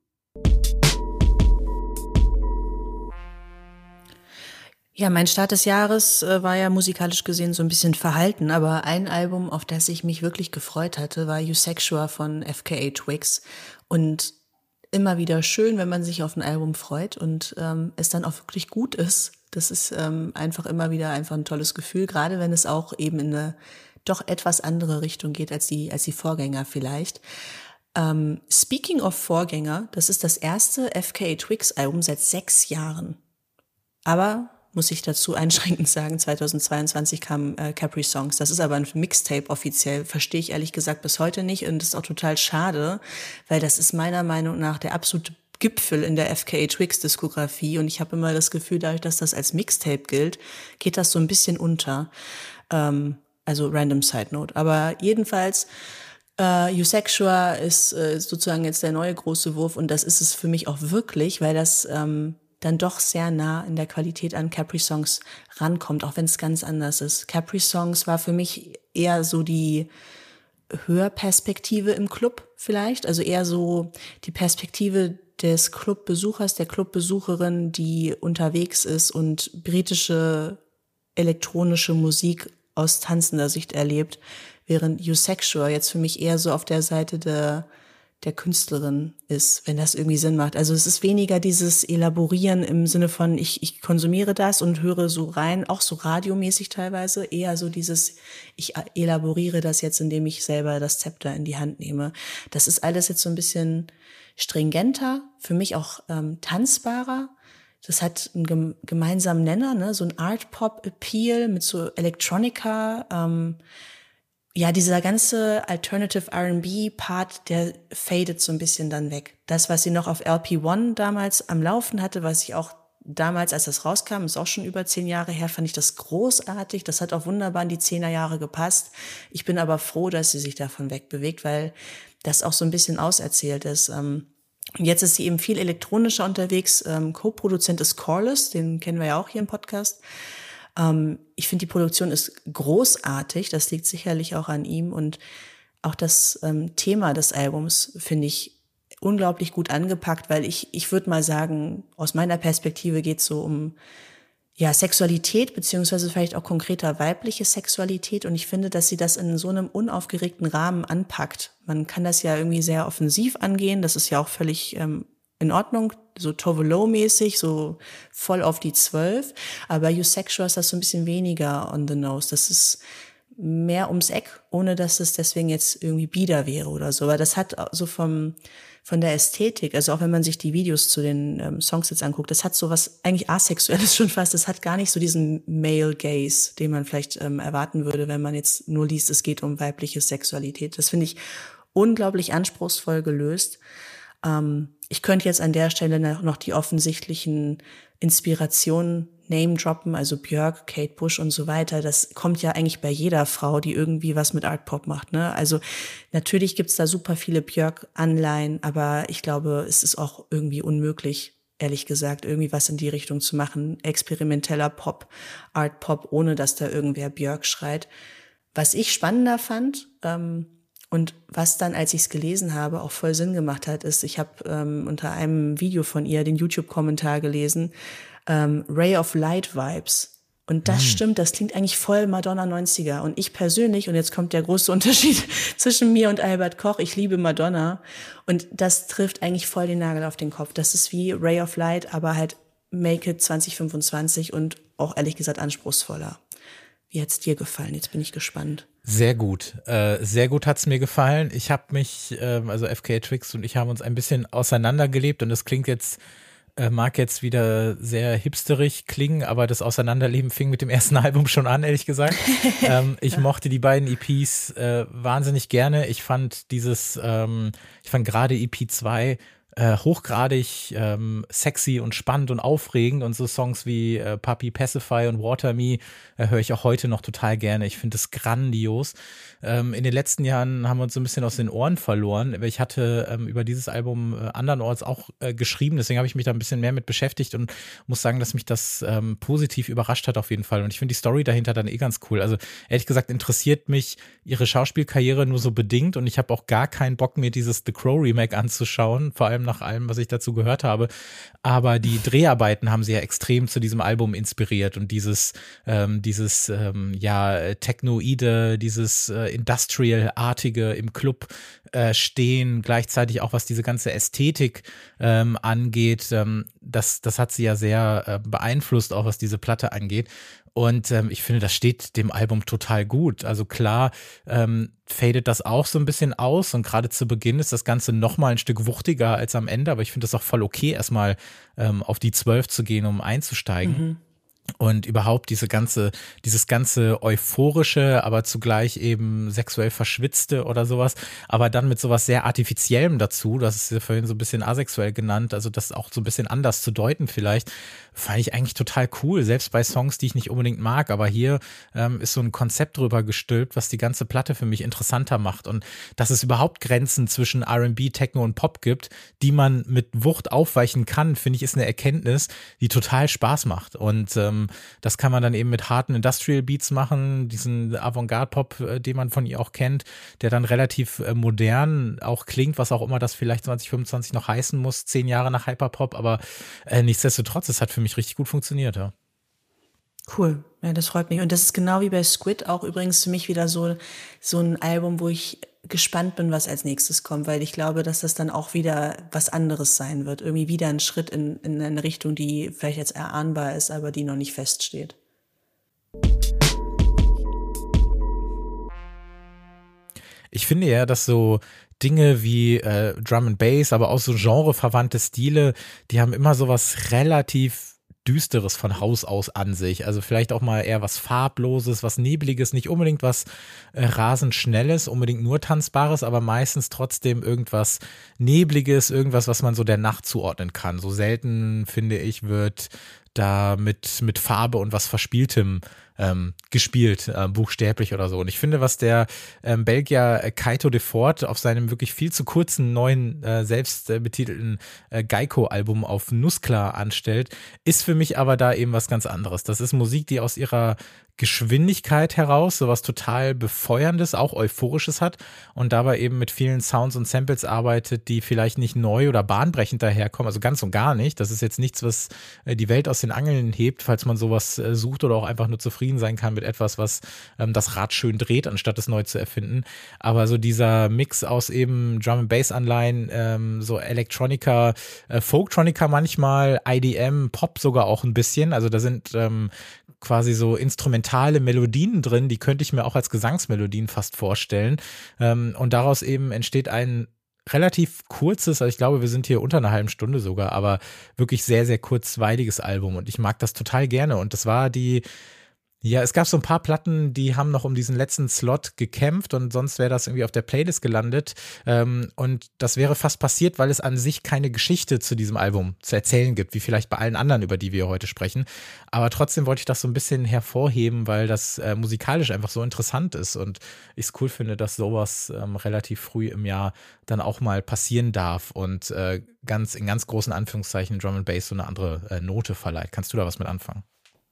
Speaker 2: Ja, mein Start des Jahres äh, war ja musikalisch gesehen so ein bisschen verhalten, aber ein Album, auf das ich mich wirklich gefreut hatte, war Eusexual von F K A Twigs und immer wieder schön, wenn man sich auf ein Album freut und ähm, es dann auch wirklich gut ist. Das ist ähm, einfach immer wieder einfach ein tolles Gefühl, gerade wenn es auch eben in eine doch etwas andere Richtung geht als die als die Vorgänger vielleicht. Ähm, speaking of Vorgänger, das ist das erste F K A Twigs Album seit sechs Jahren. Aber muss ich dazu einschränkend sagen, zweitausendzweiundzwanzig kam äh, Capri Songs. Das ist aber ein Mixtape offiziell, verstehe ich ehrlich gesagt bis heute nicht und das ist auch total schade, weil das ist meiner Meinung nach der absolute Gipfel in der F K A Twigs Diskografie und ich habe immer das Gefühl, dadurch, dass das als Mixtape gilt, geht das so ein bisschen unter. Ähm, also random Side Note. Aber jedenfalls Uh, Eusexual ist äh, sozusagen jetzt der neue große Wurf und das ist es für mich auch wirklich, weil das ähm, dann doch sehr nah in der Qualität an Capri Songs rankommt, auch wenn es ganz anders ist. Capri Songs war für mich eher so die Hörperspektive im Club vielleicht, also eher so die Perspektive des Clubbesuchers, der Clubbesucherin, die unterwegs ist und britische elektronische Musik aus tanzender Sicht erlebt, während Eusexual jetzt für mich eher so auf der Seite der der Künstlerin ist, wenn das irgendwie Sinn macht. Also es ist weniger dieses Elaborieren im Sinne von, ich, ich konsumiere das und höre so rein, auch so radiomäßig teilweise, eher so dieses, ich elaboriere das jetzt, indem ich selber das Zepter in die Hand nehme. Das ist alles jetzt so ein bisschen stringenter, für mich auch ähm, tanzbarer. Das hat einen gem- gemeinsamen Nenner, ne? So ein Art-Pop-Appeal mit so Electronica, ähm, ja, dieser ganze Alternative R and B-Part, der fadet so ein bisschen dann weg. Das, was sie noch auf L P eins damals am Laufen hatte, was ich auch damals, als das rauskam, ist auch schon über zehn Jahre her, fand ich das großartig. Das hat auch wunderbar in die Zehnerjahre gepasst. Ich bin aber froh, dass sie sich davon wegbewegt, weil das auch so ein bisschen auserzählt ist. Und jetzt ist sie eben viel elektronischer unterwegs. Co-Produzent ist Corliss, den kennen wir ja auch hier im Podcast. Ich finde, die Produktion ist großartig. Das liegt sicherlich auch an ihm. Und auch das ähm, Thema des Albums finde ich unglaublich gut angepackt, weil ich ich würde mal sagen, aus meiner Perspektive geht es so um ja Sexualität, beziehungsweise vielleicht auch konkreter weibliche Sexualität. Und ich finde, dass sie das in so einem unaufgeregten Rahmen anpackt. Man kann das ja irgendwie sehr offensiv angehen. Das ist ja auch völlig ähm, in Ordnung, so Tove Lo-mäßig, so voll auf die Zwölf. Aber Eusexual ist das so ein bisschen weniger on the nose. Das ist mehr ums Eck, ohne dass es deswegen jetzt irgendwie bieder wäre oder so. Aber das hat so vom von der Ästhetik, also auch wenn man sich die Videos zu den ähm, Songs jetzt anguckt, das hat so was eigentlich Asexuelles schon fast. Das hat gar nicht so diesen Male Gaze, den man vielleicht ähm, erwarten würde, wenn man jetzt nur liest, es geht um weibliche Sexualität. Das finde ich unglaublich anspruchsvoll gelöst. Ähm, ich könnte jetzt an der Stelle noch die offensichtlichen Inspirationen name droppen, also Björk, Kate Bush und so weiter. Das kommt ja eigentlich bei jeder Frau, die irgendwie was mit Art Pop macht, ne? Also natürlich gibt's da super viele Björk-Anleihen, aber ich glaube, es ist auch irgendwie unmöglich, ehrlich gesagt, irgendwie was in die Richtung zu machen. Experimenteller Pop, Art Pop, ohne dass da irgendwer Björk schreit. Was ich spannender fand, ähm, und was dann, als ich es gelesen habe, auch voll Sinn gemacht hat, ist, ich habe ähm, unter einem Video von ihr den YouTube-Kommentar gelesen, ähm, Ray of Light Vibes. Und das mhm. stimmt, das klingt eigentlich voll Madonna neunziger. Und ich persönlich, und jetzt kommt der große Unterschied zwischen mir und Albert Koch, ich liebe Madonna. Und das trifft eigentlich voll den Nagel auf den Kopf. Das ist wie Ray of Light, aber halt Make It zwanzig fünfundzwanzig und auch ehrlich gesagt anspruchsvoller. Wie hat's dir gefallen? Jetzt bin ich gespannt.
Speaker 1: Sehr gut. Äh, sehr gut hat's mir gefallen. Ich habe mich, äh, also F K A Twigs und ich haben uns ein bisschen auseinandergelebt und das klingt jetzt äh, mag jetzt wieder sehr hipsterig klingen, aber das Auseinanderleben fing mit dem ersten Album schon an, ehrlich gesagt. ähm, ich
Speaker 2: Ja.
Speaker 1: mochte die beiden E Ps äh, wahnsinnig gerne. Ich fand dieses, ähm, ich fand gerade E P zwei äh, hochgradig ähm, sexy und spannend und aufregend, und so Songs wie äh, Puppy Pacify und Water Me äh, höre ich auch heute noch total gerne. Ich finde es grandios. Ähm, in den letzten Jahren haben wir uns so ein bisschen aus den Ohren verloren, aber ich hatte ähm, über dieses Album äh, andernorts auch äh, geschrieben, deswegen habe ich mich da ein bisschen mehr mit beschäftigt und muss sagen, dass mich das ähm, positiv überrascht hat auf jeden Fall, und ich finde die Story dahinter dann eh ganz cool. Also ehrlich gesagt interessiert mich ihre Schauspielkarriere nur so bedingt, und ich habe auch gar keinen Bock, mir dieses The Crow Remake anzuschauen, vor allem nach allem, was ich dazu gehört habe. Aber die Dreharbeiten haben sie ja extrem zu diesem Album inspiriert, und dieses, ähm, dieses ähm, ja, Technoide, dieses äh, Industrial-artige im Club äh, stehen, gleichzeitig auch was diese ganze Ästhetik ähm, angeht, ähm, das, das hat sie ja sehr äh, beeinflusst, auch was diese Platte angeht. Und ähm, ich finde, das steht dem Album total gut. Also klar, ähm, fadet das auch so ein bisschen aus, und gerade zu Beginn ist das Ganze noch mal ein Stück wuchtiger als am Ende, aber ich finde das auch voll okay, erstmal ähm, auf die zwölf zu gehen, um einzusteigen.
Speaker 2: Mhm.
Speaker 1: Und überhaupt diese ganze, dieses ganze euphorische, aber zugleich eben sexuell verschwitzte oder sowas, aber dann mit sowas sehr Artifiziellem dazu, das ist ja vorhin so ein bisschen asexuell genannt, also das auch so ein bisschen anders zu deuten vielleicht, fand ich eigentlich total cool, selbst bei Songs, die ich nicht unbedingt mag, aber hier ähm, ist so ein Konzept drüber gestülpt, was die ganze Platte für mich interessanter macht, und dass es überhaupt Grenzen zwischen R and B, Techno und Pop gibt, die man mit Wucht aufweichen kann, finde ich, ist eine Erkenntnis, die total Spaß macht, und ähm, das kann man dann eben mit harten Industrial Beats machen, diesen Avantgarde-Pop, äh, den man von ihr auch kennt, der dann relativ äh, modern auch klingt, was auch immer das vielleicht zwanzig fünfundzwanzig noch heißen muss, zehn Jahre nach Hyperpop, aber äh, nichtsdestotrotz, es hat für mich richtig gut funktioniert, ja.
Speaker 2: Cool, ja, das freut mich. Und das ist genau wie bei Squid auch übrigens für mich wieder so, so ein Album, wo ich gespannt bin, was als nächstes kommt, weil ich glaube, dass das dann auch wieder was anderes sein wird. Irgendwie wieder ein Schritt in, in eine Richtung, die vielleicht jetzt erahnbar ist, aber die noch nicht feststeht.
Speaker 1: Ich finde ja, dass so Dinge wie äh, Drum and Bass, aber auch so genreverwandte Stile, die haben immer sowas relativ Düsteres von Haus aus an sich. Also vielleicht auch mal eher was Farbloses, was Nebliges, nicht unbedingt was äh, rasend Schnelles, unbedingt nur Tanzbares, aber meistens trotzdem irgendwas Nebliges, irgendwas, was man so der Nacht zuordnen kann. So selten, finde ich, wird da mit, mit Farbe und was Verspieltem ähm, gespielt, äh, buchstäblich oder so. Und ich finde, was der ähm, Belgier äh, Kaito de Fort auf seinem wirklich viel zu kurzen neuen, äh, selbst äh, betitelten äh, Geiko-Album auf Nusklar anstellt, ist für mich aber da eben was ganz anderes. Das ist Musik, die aus ihrer Geschwindigkeit heraus sowas total Befeuerndes, auch Euphorisches hat und dabei eben mit vielen Sounds und Samples arbeitet, die vielleicht nicht neu oder bahnbrechend daherkommen, also ganz und gar nicht. Das ist jetzt nichts, was äh, die Welt aus den Angeln hebt, falls man sowas äh, sucht oder auch einfach nur zufrieden sein kann mit etwas, was ähm, das Rad schön dreht, anstatt es neu zu erfinden. Aber so dieser Mix aus eben Drum and Bass Anleihen, ähm, so Electronica, äh, Folktronica manchmal, I D M, Pop sogar auch ein bisschen. Also da sind ähm, quasi so instrumentale Melodien drin, die könnte ich mir auch als Gesangsmelodien fast vorstellen. Ähm, und daraus eben entsteht ein relativ kurzes, also ich glaube, wir sind hier unter einer halben Stunde sogar, aber wirklich sehr, sehr kurzweiliges Album, und ich mag das total gerne. Und das war die Ja, es gab so ein paar Platten, die haben noch um diesen letzten Slot gekämpft, und sonst wäre das irgendwie auf der Playlist gelandet. Ähm, und das wäre fast passiert, weil es an sich keine Geschichte zu diesem Album zu erzählen gibt, wie vielleicht bei allen anderen, über die wir heute sprechen. Aber trotzdem wollte ich das so ein bisschen hervorheben, weil das äh, musikalisch einfach so interessant ist und ich es cool finde, dass sowas ähm, relativ früh im Jahr dann auch mal passieren darf und äh, ganz in ganz großen Anführungszeichen Drum and Bass so eine andere äh, Note verleiht. Kannst du da was mit anfangen?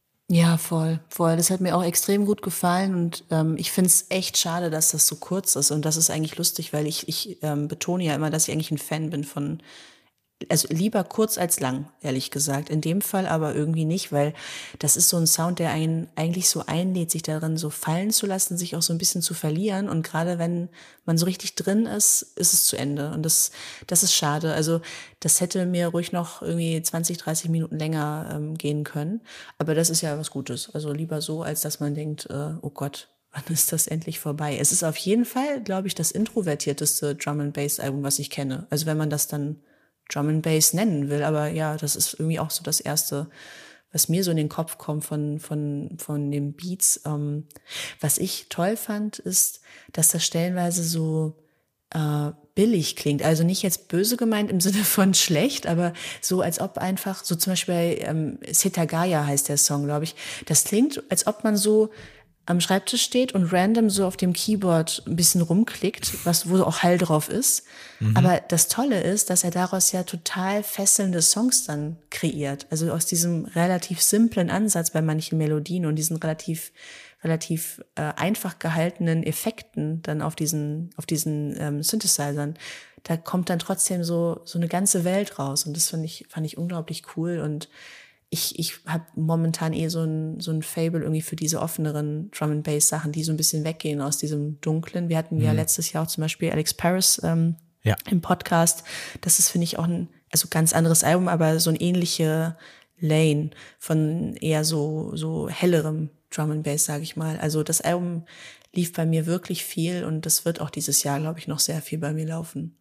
Speaker 2: Ja, voll, voll. Das hat mir auch extrem gut gefallen und ähm, ich finde es echt schade, dass das so kurz ist, und das ist eigentlich lustig, weil ich, ich ähm, betone ja immer, dass ich eigentlich ein Fan bin von, also lieber kurz als lang, ehrlich gesagt. In dem Fall aber irgendwie nicht, weil das ist so ein Sound, der einen eigentlich so einlädt, sich darin so fallen zu lassen, sich auch so ein bisschen zu verlieren. Und gerade wenn man so richtig drin ist, ist es zu Ende. Und das, das ist schade. Also das hätte mir ruhig noch irgendwie zwanzig, dreißig Minuten länger ähm, gehen können. Aber das ist ja was Gutes. Also lieber so, als dass man denkt, äh, oh Gott, wann ist das endlich vorbei? Es ist auf jeden Fall, glaube ich, das introvertierteste Drum and Bass Album, was ich kenne. Also wenn man das dann Drum and Bass nennen will. Aber ja, das ist irgendwie auch so das Erste, was mir so in den Kopf kommt von, von, von den Beats. Ähm, was ich toll fand, ist, dass das stellenweise so äh, billig klingt. Also nicht jetzt böse gemeint im Sinne von schlecht, aber so als ob einfach, so zum Beispiel bei ähm, Setagaya heißt der Song, glaube ich. Das klingt, als ob man so am Schreibtisch steht und random so auf dem Keyboard ein bisschen rumklickt, was wo auch Hall drauf ist. Mhm. Aber das Tolle ist, dass er daraus ja total fesselnde Songs dann kreiert. Also aus diesem relativ simplen Ansatz bei manchen Melodien und diesen relativ relativ äh, einfach gehaltenen Effekten dann auf diesen auf diesen ähm, Synthesizern, da kommt dann trotzdem so so eine ganze Welt raus und das fand ich fand ich unglaublich cool und ich ich habe momentan eh so ein so ein Fable irgendwie für diese offeneren Drum and Bass Sachen, die so ein bisschen weggehen aus diesem Dunklen. Wir hatten mhm. ja letztes Jahr auch zum Beispiel Alex Paris ähm, ja. im Podcast. Das ist, finde ich, auch ein also ganz anderes Album, aber so ein ähnliche Lane von eher so so hellerem Drum and Bass, sage ich mal. Also das Album lief bei mir wirklich viel und das wird auch dieses Jahr, glaube ich, noch sehr viel bei mir laufen.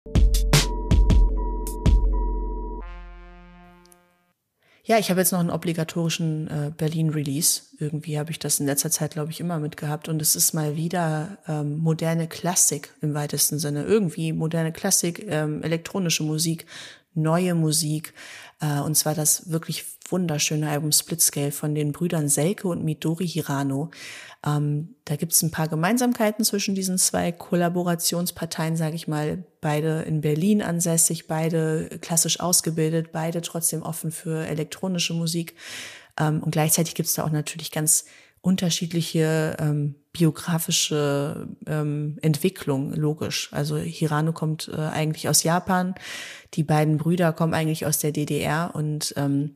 Speaker 2: Ja, ich habe jetzt noch einen obligatorischen äh, Berlin-Release. Irgendwie habe ich das in letzter Zeit, glaube ich, immer mitgehabt. Und es ist mal wieder ähm, moderne Klassik im weitesten Sinne. Irgendwie moderne Klassik, ähm, elektronische Musik, neue Musik. Äh, und zwar das wirklich wunderschöne Album Splitscale von den Brüdern Selke und Midori Hirano. Ähm, da gibt es ein paar Gemeinsamkeiten zwischen diesen zwei Kollaborationsparteien, sage ich mal. Beide in Berlin ansässig, beide klassisch ausgebildet, beide trotzdem offen für elektronische Musik. Ähm, und gleichzeitig gibt es da auch natürlich ganz unterschiedliche ähm, biografische ähm, Entwicklung, logisch. Also Hirano kommt äh, eigentlich aus Japan, die beiden Brüder kommen eigentlich aus der D D R und ähm,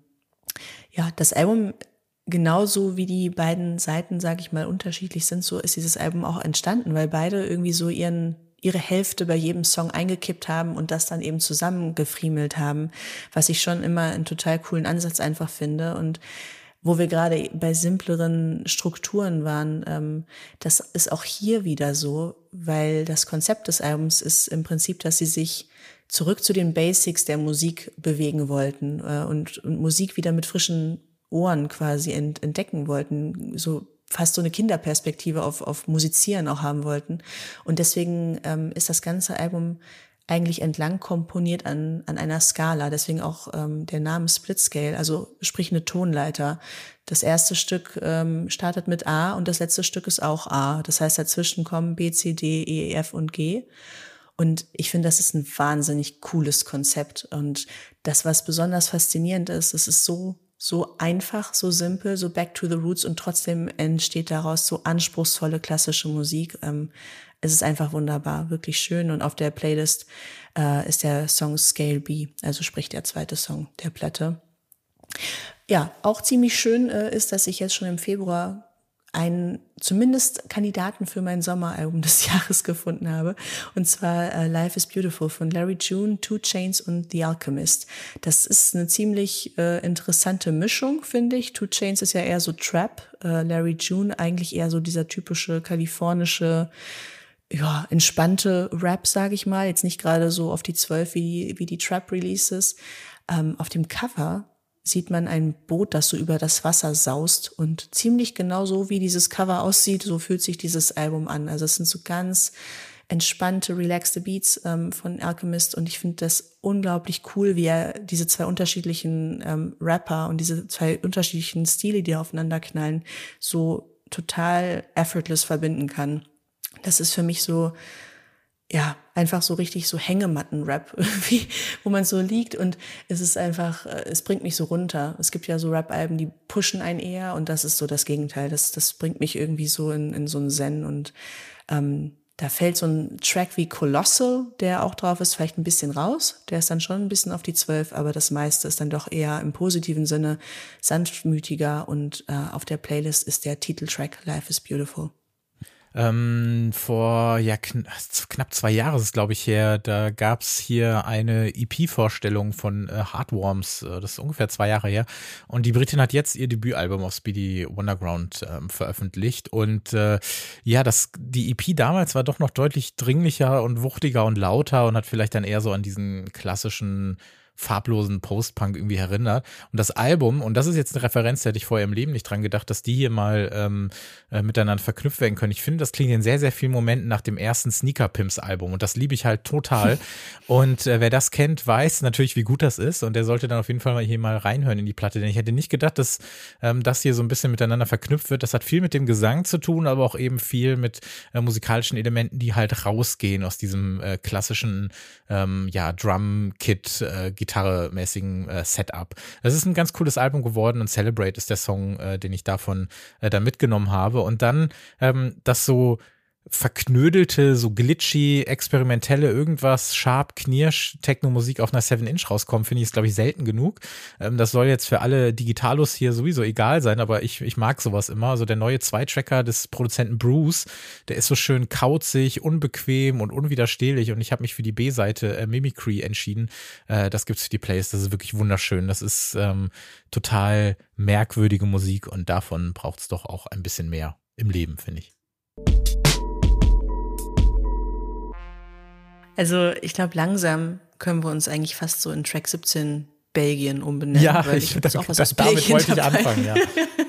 Speaker 2: ja, das Album, genauso wie die beiden Seiten, sage ich mal, unterschiedlich sind, so ist dieses Album auch entstanden, weil beide irgendwie so ihren ihre Hälfte bei jedem Song eingekippt haben und das dann eben zusammengefriemelt haben, was ich schon immer einen total coolen Ansatz einfach finde und wo wir gerade bei simpleren Strukturen waren, ähm, das ist auch hier wieder so, weil das Konzept des Albums ist im Prinzip, dass sie sich zurück zu den Basics der Musik bewegen wollten äh, und, und Musik wieder mit frischen Ohren quasi ent, entdecken wollten, so fast so eine Kinderperspektive auf, auf Musizieren auch haben wollten. Und deswegen ähm, ist das ganze Album eigentlich entlang komponiert an an einer Skala, deswegen auch ähm, der Name Splitscale, also sprich eine Tonleiter. Das erste Stück ähm, startet mit A und das letzte Stück ist auch A. Das heißt, dazwischen kommen B, C, D, E, F und G. Und ich finde, das ist ein wahnsinnig cooles Konzept. Und das, was besonders faszinierend ist, es ist so so einfach, so simpel, so back to the roots und trotzdem entsteht daraus so anspruchsvolle klassische Musik. Ähm, es ist einfach wunderbar, wirklich schön. Und auf der Playlist äh, ist der Song Scale B, also sprich der zweite Song der Platte. Ja, auch ziemlich schön äh, ist, dass ich jetzt schon im Februar einen zumindest Kandidaten für mein Sommeralbum des Jahres gefunden habe. Und zwar äh, Life is Beautiful von Larry June, Two Chainz und The Alchemist. Das ist eine ziemlich äh, interessante Mischung, finde ich. Two Chainz ist ja eher so Trap, äh, Larry June eigentlich eher so dieser typische kalifornische, ja, entspannte Rap, sage ich mal. Jetzt nicht gerade so auf die zwölf wie, wie die Trap-Releases. Ähm, auf dem Cover sieht man ein Boot, das so über das Wasser saust und ziemlich genau so, wie dieses Cover aussieht, so fühlt sich dieses Album an. Also es sind so ganz entspannte, relaxte Beats ähm, von Alchemist und ich finde das unglaublich cool, wie er diese zwei unterschiedlichen ähm, Rapper und diese zwei unterschiedlichen Stile, die aufeinander knallen, so total effortless verbinden kann. Das ist für mich so, ja, einfach so richtig so Hängematten-Rap irgendwie, wo man so liegt und es ist einfach, es bringt mich so runter. Es gibt ja so Rap-Alben, die pushen einen eher und das ist so das Gegenteil. Das, das bringt mich irgendwie so in, in so einen Zen und ähm, da fällt so ein Track wie Colossal, der auch drauf ist, vielleicht ein bisschen raus. Der ist dann schon ein bisschen auf die zwölf, aber das meiste ist dann doch eher im positiven Sinne sanftmütiger und äh, auf der Playlist ist der Titeltrack Life is Beautiful.
Speaker 1: Ähm, vor ja kn knapp zwei Jahren ist es, glaube ich, her, da gab es hier eine E P-Vorstellung von äh, Heartworms, äh, das ist ungefähr zwei Jahre her. Und die Britin hat jetzt ihr Debütalbum auf Speedy Wonderground ähm, veröffentlicht. Und äh, ja, das, die E P damals war doch noch deutlich dringlicher und wuchtiger und lauter und hat vielleicht dann eher so an diesen klassischen farblosen Post-Punk irgendwie erinnert. Und das Album, und das ist jetzt eine Referenz, da hätte ich vorher im Leben nicht dran gedacht, dass die hier mal ähm, äh, miteinander verknüpft werden können. Ich finde, das klingt in sehr, sehr vielen Momenten nach dem ersten Sneaker Pimps Album und das liebe ich halt total. Und äh, wer das kennt, weiß natürlich, wie gut das ist und der sollte dann auf jeden Fall mal hier mal reinhören in die Platte, denn ich hätte nicht gedacht, dass ähm, das hier so ein bisschen miteinander verknüpft wird. Das hat viel mit dem Gesang zu tun, aber auch eben viel mit äh, musikalischen Elementen, die halt rausgehen aus diesem äh, klassischen ähm, ja, Drum-Kit, äh, Gitarre-mäßigen äh, Setup. Das ist ein ganz cooles Album geworden und Celebrate ist der Song, äh, den ich davon äh, da mitgenommen habe. Und dann ähm, das so verknödelte, so glitchy, experimentelle, irgendwas, sharp, knirsch, Techno-Musik auf einer seven Inch rauskommen, finde ich, ist, glaube ich, selten genug. Ähm, das soll jetzt für alle Digitalos hier sowieso egal sein, aber ich, ich mag sowas immer. Also der neue Zwei-Tracker des Produzenten Bruce, der ist so schön kauzig, unbequem und unwiderstehlich und ich habe mich für die B-Seite äh, Mimicry entschieden. Äh, das gibt's für die Playlist, das ist wirklich wunderschön. Das ist ähm, total merkwürdige Musik und davon braucht's doch auch ein bisschen mehr im Leben, finde ich.
Speaker 2: Also ich glaube, langsam können wir uns eigentlich fast so in Track siebzehn Belgien umbenennen.
Speaker 1: Ja,
Speaker 2: weil
Speaker 1: ich,
Speaker 2: ich
Speaker 1: das,
Speaker 2: auch was
Speaker 1: das,
Speaker 2: aus
Speaker 1: damit
Speaker 2: Belgien
Speaker 1: wollte ich
Speaker 2: dabei.
Speaker 1: anfangen, ja.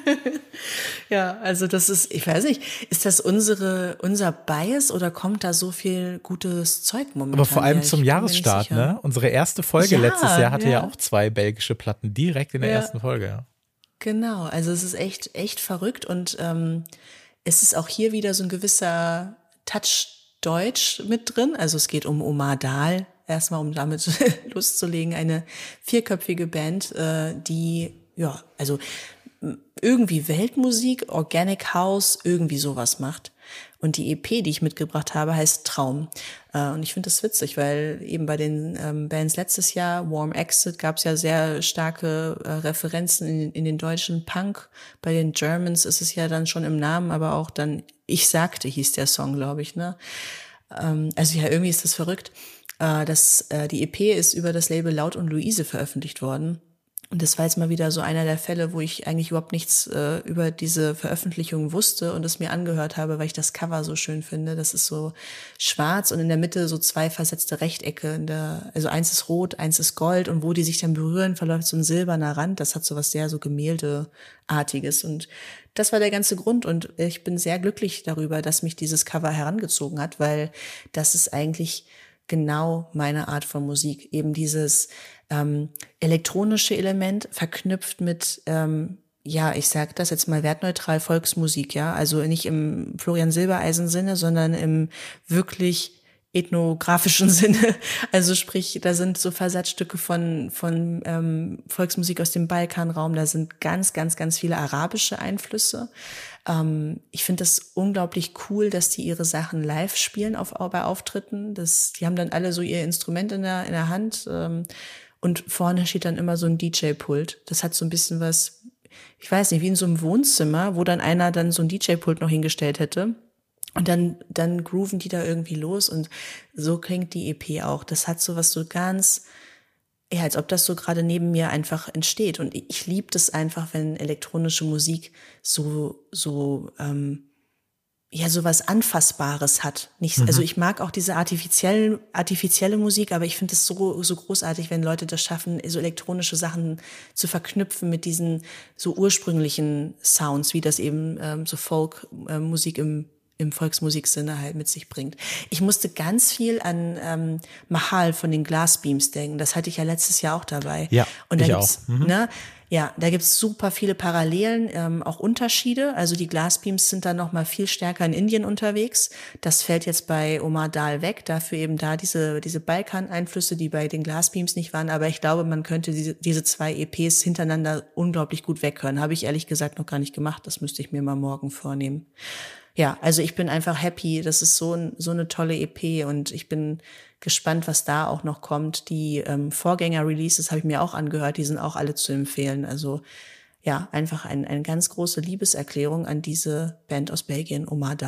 Speaker 2: Ja, also das ist, ich weiß nicht, ist das unsere, unser Bias oder kommt da so viel gutes Zeug momentan?
Speaker 1: Aber vor allem
Speaker 2: her?
Speaker 1: zum
Speaker 2: Ich bin mir nicht
Speaker 1: Jahresstart,
Speaker 2: sicher.
Speaker 1: ne? Unsere erste Folge
Speaker 2: Ja,
Speaker 1: letztes Jahr hatte ja.
Speaker 2: ja.
Speaker 1: auch zwei belgische Platten direkt in der
Speaker 2: Ja.
Speaker 1: ersten Folge, ja.
Speaker 2: Genau, also es ist echt, echt verrückt und ähm, es ist auch hier wieder so ein gewisser Touch Deutsch mit drin. Also es geht um Omar Dahl, erstmal um damit loszulegen, eine vierköpfige Band, äh, die, ja, also irgendwie Weltmusik, Organic House, irgendwie sowas macht. Und die E P, die ich mitgebracht habe, heißt Traum. Äh, und ich finde das witzig, weil eben bei den ähm, Bands letztes Jahr, Warm Exit, gab es ja sehr starke äh, Referenzen in, in den deutschen Punk. Bei den Germans ist es ja dann schon im Namen, aber auch dann Ich sagte, hieß der Song, glaube ich, ne? Ähm, also ja, irgendwie ist das verrückt. Äh, das, äh, die E P ist über das Label Laut und Luise veröffentlicht worden. Und das war jetzt mal wieder so einer der Fälle, wo ich eigentlich überhaupt nichts äh, über diese Veröffentlichung wusste und es mir angehört habe, weil ich das Cover so schön finde. Das ist so schwarz und in der Mitte so zwei versetzte Rechtecke. In der, also eins ist rot, eins ist gold und wo die sich dann berühren, verläuft so ein silberner Rand. Das hat so was sehr so Gemäldeartiges und das war der ganze Grund und ich bin sehr glücklich darüber, dass mich dieses Cover herangezogen hat, weil das ist eigentlich genau meine Art von Musik. Eben dieses ähm, elektronische Element verknüpft mit, ähm, ja, ich sag das jetzt mal wertneutral, Volksmusik, ja. Also nicht im Florian Silbereisen-Sinne, sondern im wirklich ethnografischen Sinne. Also sprich, da sind so Versatzstücke von von ähm, Volksmusik aus dem Balkanraum, da sind ganz, ganz, ganz viele arabische Einflüsse. Ähm, ich finde das unglaublich cool, dass die ihre Sachen live spielen auf, bei Auftritten. Das, die haben dann alle so ihr Instrument in der, in der Hand ähm, und vorne steht dann immer so ein D J-Pult. Das hat so ein bisschen was, ich weiß nicht, wie in so einem Wohnzimmer, wo dann einer dann so ein D J-Pult noch hingestellt hätte. Und dann, dann grooven die da irgendwie los und so klingt die E P auch. Das hat so was so ganz, ja, als ob das so gerade neben mir einfach entsteht. Und ich, ich liebe das einfach, wenn elektronische Musik so, so, ähm, ja, so was Anfassbares hat. Nicht, mhm. Also ich mag auch diese artifizielle, artifizielle Musik, aber ich finde es so, so großartig, wenn Leute das schaffen, so elektronische Sachen zu verknüpfen mit diesen so ursprünglichen Sounds, wie das eben ähm, so Folk-Musik äh, im im Volksmusiksinne halt mit sich bringt. Ich musste ganz viel an ähm, Mahal von den Glassbeams denken. Das hatte ich ja letztes Jahr auch dabei.
Speaker 1: Ja,
Speaker 2: und da
Speaker 1: ich
Speaker 2: gibt's,
Speaker 1: auch. Mhm.
Speaker 2: Ne, ja, da gibt's super viele Parallelen, ähm, auch Unterschiede. Also die Glassbeams sind dann noch mal viel stärker in Indien unterwegs. Das fällt jetzt bei Omar Dahl weg. Dafür eben da diese diese Balkan-Einflüsse, die bei den Glassbeams nicht waren. Aber ich glaube, man könnte diese, diese zwei E Ps hintereinander unglaublich gut weghören. Habe ich ehrlich gesagt noch gar nicht gemacht. Das müsste ich mir mal morgen vornehmen. Ja, also ich bin einfach happy. Das ist so, ein, so eine tolle E P und ich bin gespannt, was da auch noch kommt. Die ähm, Vorgänger-Releases habe ich mir auch angehört, die sind auch alle zu empfehlen. Also ja, einfach ein, eine ganz große Liebeserklärung an diese Band aus Belgien, Omar Dahl.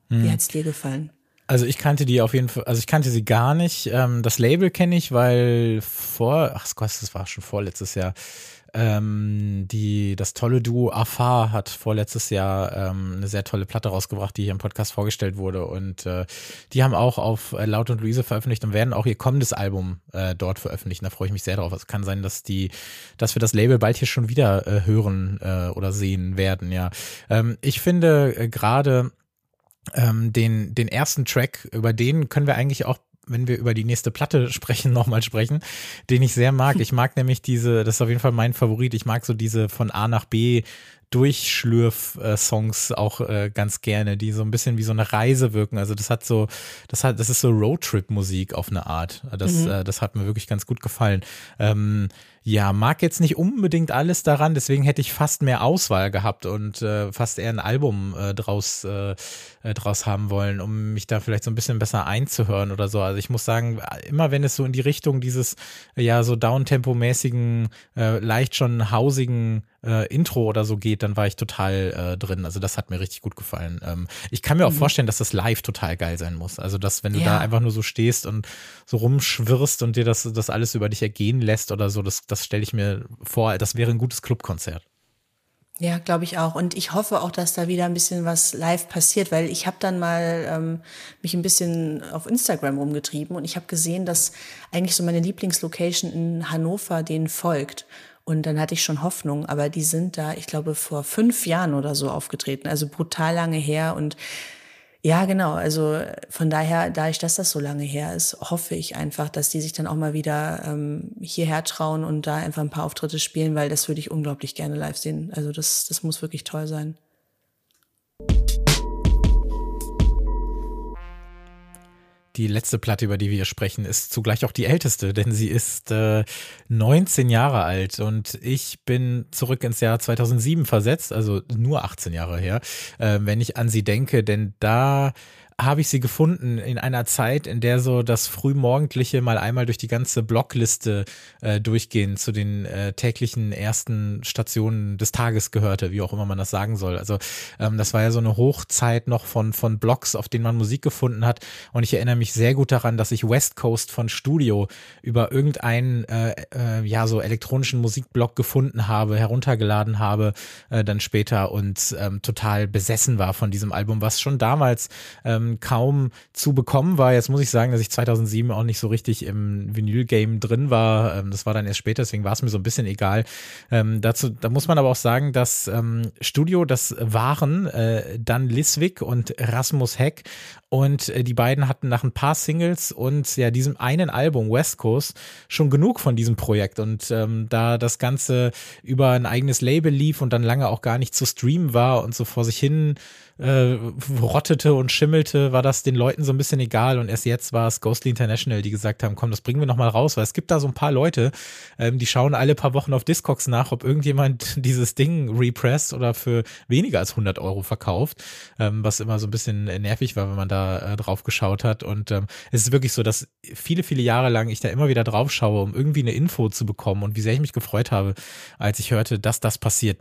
Speaker 2: Hm. Wie hat's dir gefallen?
Speaker 1: Also ich kannte die auf jeden Fall, also ich kannte sie gar nicht. Ähm, das Label kenne ich, weil vor, ach Gott, das war schon vorletztes Jahr, ähm, die, das tolle Duo Afar hat vorletztes Jahr ähm, eine sehr tolle Platte rausgebracht, die hier im Podcast vorgestellt wurde, und äh, die haben auch auf äh, Laut und Luise veröffentlicht und werden auch ihr kommendes Album äh, dort veröffentlichen. Da freue ich mich sehr drauf. Es kann sein, dass die, dass wir das Label bald hier schon wieder äh, hören äh, oder sehen werden, ja. Ähm, ich finde äh, gerade ähm, den, den ersten Track, über den können wir eigentlich auch, wenn wir über die nächste Platte sprechen, nochmal sprechen, den ich sehr mag. Ich mag nämlich diese, das ist auf jeden Fall mein Favorit, ich mag so diese von A nach B Durchschlürf-Songs auch äh, ganz gerne, die so ein bisschen wie so eine Reise wirken. Also das hat so, das hat, das ist so Roadtrip-Musik auf eine Art. Das, mhm. äh, das hat mir wirklich ganz gut gefallen. Ähm, ja, mag jetzt nicht unbedingt alles daran, deswegen hätte ich fast mehr Auswahl gehabt und äh, fast eher ein Album äh, draus, äh, draus haben wollen, um mich da vielleicht so ein bisschen besser einzuhören oder so. Also ich muss sagen, immer wenn es so in die Richtung dieses, ja, so Downtempo-mäßigen, äh, leicht schon hausigen äh, Intro oder so geht, dann war ich total äh, drin. Also das hat mir richtig gut gefallen. Ähm, ich kann mir auch mhm. vorstellen, dass das live total geil sein muss. Also dass, wenn du ja. da einfach nur so stehst und so rumschwirrst und dir das, das alles über dich ergehen lässt oder so, das, das stelle ich mir vor, das wäre ein gutes Clubkonzert.
Speaker 2: Ja, glaube ich auch. Und ich hoffe auch, dass da wieder ein bisschen was live passiert, weil ich habe dann mal ähm, mich ein bisschen auf Instagram rumgetrieben und ich habe gesehen, dass eigentlich so meine Lieblingslocation in Hannover denen folgt. Und dann hatte ich schon Hoffnung, aber die sind da, ich glaube, vor fünf Jahren oder so aufgetreten, also brutal lange her. Und ja, genau, also von daher, dadurch, dass das so lange her ist, hoffe ich einfach, dass die sich dann auch mal wieder ähm, hierher trauen und da einfach ein paar Auftritte spielen, weil das würde ich unglaublich gerne live sehen. Also das, das muss wirklich toll sein.
Speaker 1: Die letzte Platte, über die wir hier sprechen, ist zugleich auch die älteste, denn sie ist äh, neunzehn Jahre alt und ich bin zurück ins Jahr zweitausendsieben versetzt, also nur achtzehn Jahre her, äh, wenn ich an sie denke, denn da habe ich sie gefunden in einer Zeit, in der so das Frühmorgendliche mal einmal durch die ganze Blockliste äh, durchgehen zu den äh, täglichen ersten Stationen des Tages gehörte, wie auch immer man das sagen soll. Also ähm, das war ja so eine Hochzeit noch von von Blogs, auf denen man Musik gefunden hat, und ich erinnere mich sehr gut daran, dass ich West Coast von Studio über irgendeinen äh, äh, ja so elektronischen Musikblog gefunden habe, heruntergeladen habe, äh, dann später, und ähm, total besessen war von diesem Album, was schon damals ähm, kaum zu bekommen war. Jetzt muss ich sagen, dass ich zweitausendsieben auch nicht so richtig im Vinyl-Game drin war. Ähm, das war dann erst später, deswegen war es mir so ein bisschen egal. Ähm, dazu, da muss man aber auch sagen, dass ähm, Studio, das waren äh, Dan Liswick und Rasmus Heck, und äh, die beiden hatten nach ein paar Singles und ja diesem einen Album West Coast schon genug von diesem Projekt, und ähm, da das Ganze über ein eigenes Label lief und dann lange auch gar nicht zu streamen war und so vor sich hin äh, rottete und schimmelte, war das den Leuten so ein bisschen egal, und erst jetzt war es Ghostly International, die gesagt haben, komm, das bringen wir nochmal raus, weil es gibt da so ein paar Leute, ähm, die schauen alle paar Wochen auf Discogs nach, ob irgendjemand dieses Ding represst oder für weniger als hundert Euro verkauft, ähm, was immer so ein bisschen nervig war, wenn man da äh, drauf geschaut hat, und ähm, es ist wirklich so, dass viele, viele Jahre lang ich da immer wieder drauf schaue, um irgendwie eine Info zu bekommen, und wie sehr ich mich gefreut habe, als ich hörte, dass das passiert.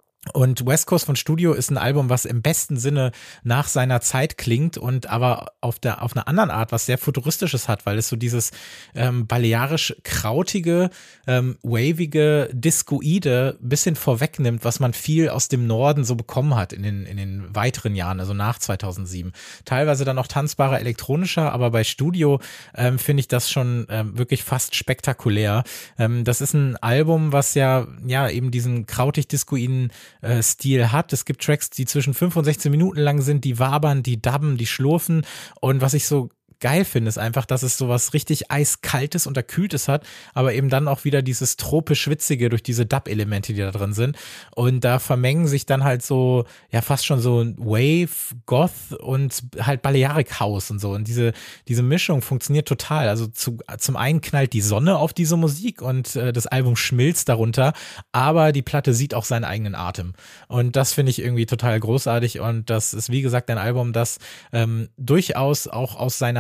Speaker 1: Und West Coast von Studio ist ein Album, was im besten Sinne nach seiner Zeit klingt und aber auf der auf einer anderen Art was sehr Futuristisches hat, weil es so dieses ähm, balearisch-krautige, ähm, wavige, discoide bisschen vorwegnimmt, was man viel aus dem Norden so bekommen hat in den in den weiteren Jahren, also nach zweitausendsieben. Teilweise dann auch tanzbarer, elektronischer, aber bei Studio ähm, finde ich das schon ähm, wirklich fast spektakulär. Ähm, das ist ein Album, was ja ja eben diesen krautig-discoiden äh, Stil hat. Es gibt Tracks, die zwischen fünf und sechzehn Minuten lang sind, die wabern, die dubben, die schlurfen, und was ich so geil finde, ist einfach, dass es sowas richtig eiskaltes, unterkühltes hat, aber eben dann auch wieder dieses tropisch-schwitzige durch diese Dub-Elemente, die da drin sind, und da vermengen sich dann halt so, ja fast schon so Wave, Goth und halt Balearic House und so, und diese diese Mischung funktioniert total. Also zu, zum einen knallt die Sonne auf diese Musik und äh, das Album schmilzt darunter, aber die Platte sieht auch seinen eigenen Atem, und das finde ich irgendwie total großartig, und das ist wie gesagt ein Album, das ähm, durchaus auch aus seiner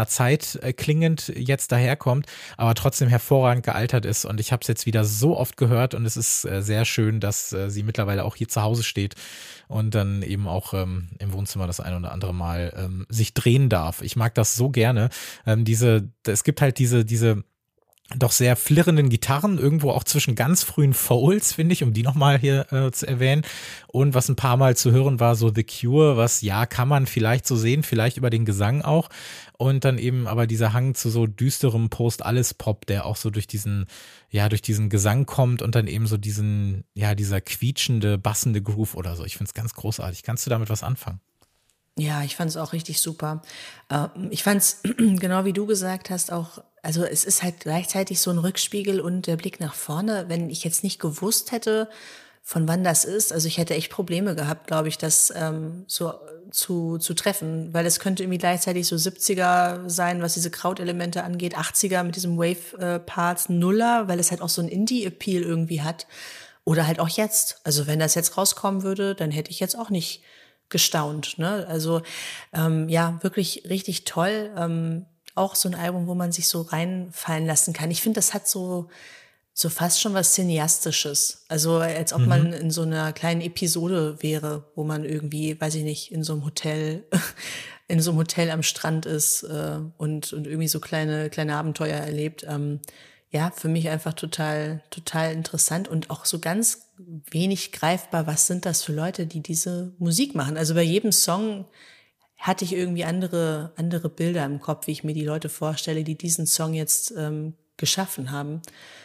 Speaker 1: unserer Zeit äh, klingend jetzt daherkommt, aber trotzdem hervorragend gealtert ist. Und ich habe es jetzt wieder so oft gehört und es ist äh, sehr schön, dass äh, sie mittlerweile auch hier zu Hause steht und dann eben auch ähm, im Wohnzimmer das ein oder andere Mal ähm, sich drehen darf. Ich mag das so gerne. Ähm, diese, es gibt halt diese, diese doch sehr flirrenden Gitarren, irgendwo auch zwischen ganz frühen Foals, finde ich, um die nochmal hier äh, zu erwähnen. Und was ein paar Mal zu hören war, so The Cure, was ja, kann man vielleicht so sehen, vielleicht über den Gesang auch. Und dann eben aber dieser Hang zu so düsterem Post-Alles-Pop, der auch so durch diesen, ja, durch diesen Gesang kommt und dann eben so diesen, ja, dieser quietschende, bassende Groove oder so. Ich finde es ganz großartig. Kannst du damit was anfangen?
Speaker 2: Ja, ich fand es auch richtig super. Ähm, ich fand es, genau wie du gesagt hast, auch, also es ist halt gleichzeitig so ein Rückspiegel und der Blick nach vorne. Wenn ich jetzt nicht gewusst hätte, von wann das ist, also ich hätte echt Probleme gehabt, glaube ich, das ähm, so zu, zu treffen, weil es könnte irgendwie gleichzeitig so siebziger sein, was diese Krautelemente angeht, achtziger mit diesem Wave-Parts, Nuller, weil es halt auch so ein Indie-Appeal irgendwie hat. Oder halt auch jetzt. Also wenn das jetzt rauskommen würde, dann hätte ich jetzt auch nicht gestaunt, ne? Also ähm, ja, wirklich richtig toll. Ähm, auch so ein Album, wo man sich so reinfallen lassen kann. Ich finde, das hat so so fast schon was Cineastisches. Also als ob mhm. man in so einer kleinen Episode wäre, wo man irgendwie, weiß ich nicht, in so einem Hotel, in so einem Hotel am Strand ist äh, und und irgendwie so kleine kleine Abenteuer erlebt. Ähm, ja, für mich einfach total, total interessant und auch so ganz wenig greifbar, was sind das für Leute, die diese Musik machen. Also bei jedem Song hatte ich irgendwie andere, andere Bilder im Kopf, wie ich mir die Leute vorstelle, die diesen Song jetzt ähm, geschaffen haben.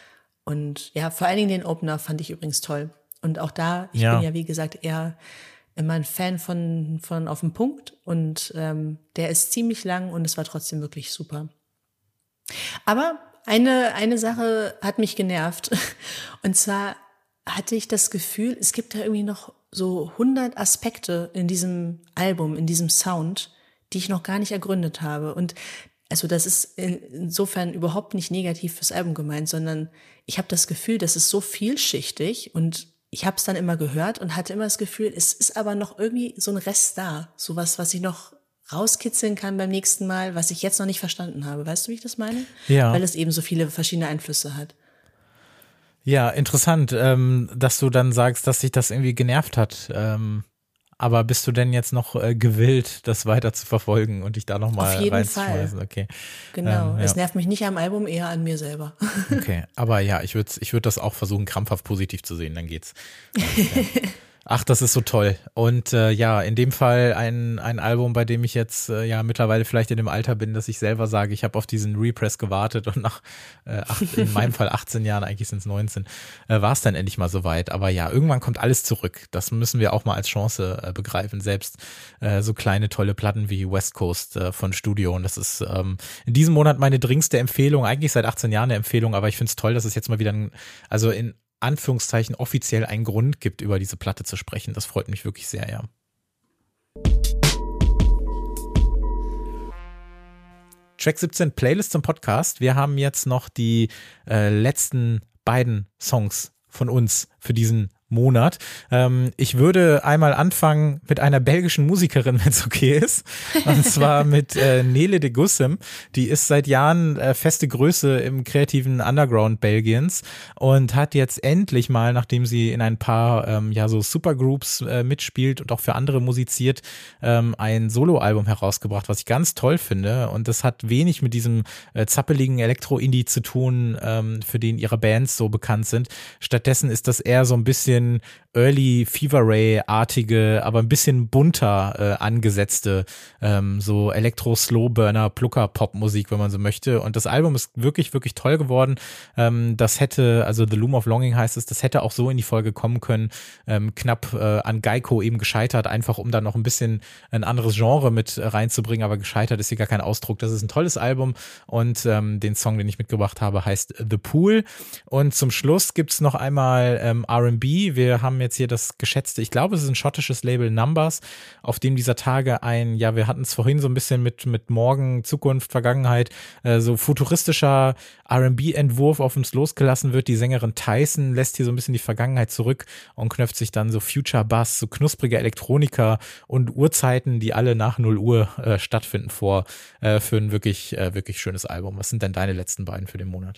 Speaker 2: Und ja, vor allen Dingen den Opener fand ich übrigens toll. Und auch da, ich
Speaker 1: ja.
Speaker 2: bin ja wie gesagt eher immer ein Fan von, von Auf den Punkt und ähm, der ist ziemlich lang und es war trotzdem wirklich super. Aber Eine, eine Sache hat mich genervt. Und zwar hatte ich das Gefühl, es gibt da irgendwie noch so hundert Aspekte in diesem Album, in diesem Sound, die ich noch gar nicht ergründet habe. Und also das ist insofern überhaupt nicht negativ fürs Album gemeint, sondern ich habe das Gefühl, das ist so vielschichtig und ich habe es dann immer gehört und hatte immer das Gefühl, es ist aber noch irgendwie so ein Rest da. Sowas, was ich noch rauskitzeln kann beim nächsten Mal, was ich jetzt noch nicht verstanden habe. Weißt du, wie ich das meine?
Speaker 1: Ja.
Speaker 2: Weil es eben so viele verschiedene Einflüsse hat.
Speaker 1: Ja, interessant, ähm, dass du dann sagst, dass sich das irgendwie genervt hat. Ähm, aber bist du denn jetzt noch äh, gewillt, das weiter zu verfolgen und dich da nochmal reinzuschmeißen? Okay.
Speaker 2: Genau,
Speaker 1: ähm, ja.
Speaker 2: Es nervt mich nicht am Album, eher an mir selber.
Speaker 1: Okay, aber ja, ich würde ich würd das auch versuchen, krampfhaft positiv zu sehen, dann geht's. Okay. Ach, das ist so toll. Und äh, ja, in dem Fall ein, ein Album, bei dem ich jetzt äh, ja mittlerweile vielleicht in dem Alter bin, dass ich selber sage, ich habe auf diesen Repress gewartet und nach äh, acht, in meinem Fall achtzehn Jahren, eigentlich sind es neunzehn, äh, war es dann endlich mal soweit. Aber ja, irgendwann kommt alles zurück. Das müssen wir auch mal als Chance äh, begreifen. Selbst äh, so kleine, tolle Platten wie West Coast äh, von Studio. Und das ist ähm, in diesem Monat meine dringendste Empfehlung, eigentlich seit achtzehn Jahren eine Empfehlung, aber ich finde es toll, dass es jetzt mal wieder, ein, also in Anführungszeichen offiziell einen Grund gibt, über diese Platte zu sprechen. Das freut mich wirklich sehr, ja. Track siebzehn, Playlist zum Podcast. Wir haben jetzt noch die äh, letzten beiden Songs von uns für diesen Monat. Ähm, ich würde einmal anfangen mit einer belgischen Musikerin, wenn es okay ist. Und zwar mit äh, Nele de Gussem. Die ist seit Jahren äh, feste Größe im kreativen Underground Belgiens und hat jetzt endlich mal, nachdem sie in ein paar ähm, ja so Supergroups äh, mitspielt und auch für andere musiziert, ähm, ein Soloalbum herausgebracht, was ich ganz toll finde. Und das hat wenig mit diesem äh, zappeligen Elektro-Indie zu tun, ähm, für den ihre Bands so bekannt sind. Stattdessen ist das eher so ein bisschen Early Fever Ray-artige, aber ein bisschen bunter äh, angesetzte, ähm, so Elektro-Slowburner, Plucker-Pop-Musik, wenn man so möchte. Und das Album ist wirklich, wirklich toll geworden. Ähm, das hätte, also The Loom of Longing heißt es, das hätte auch so in die Folge kommen können, ähm, knapp äh, an Geiko eben gescheitert, einfach um da noch ein bisschen ein anderes Genre mit reinzubringen, aber gescheitert ist hier gar kein Ausdruck. Das ist ein tolles Album und ähm, den Song, den ich mitgebracht habe, heißt The Pool. Und zum Schluss gibt's noch einmal ähm, R and B, Juli. Wir haben jetzt hier das geschätzte, ich glaube, es ist ein schottisches Label Numbers, auf dem dieser Tage ein, ja, wir hatten es vorhin so ein bisschen mit, mit Morgen, Zukunft, Vergangenheit, äh, so futuristischer R and B-Entwurf auf uns losgelassen wird. Die Sängerin Tyson lässt hier so ein bisschen die Vergangenheit zurück und knöpft sich dann so Future Bass, so knusprige Elektronika und Uhrzeiten, die alle nach null Uhr äh, stattfinden, vor äh, für ein wirklich, äh, wirklich schönes Album. Was sind denn deine letzten beiden für den Monat?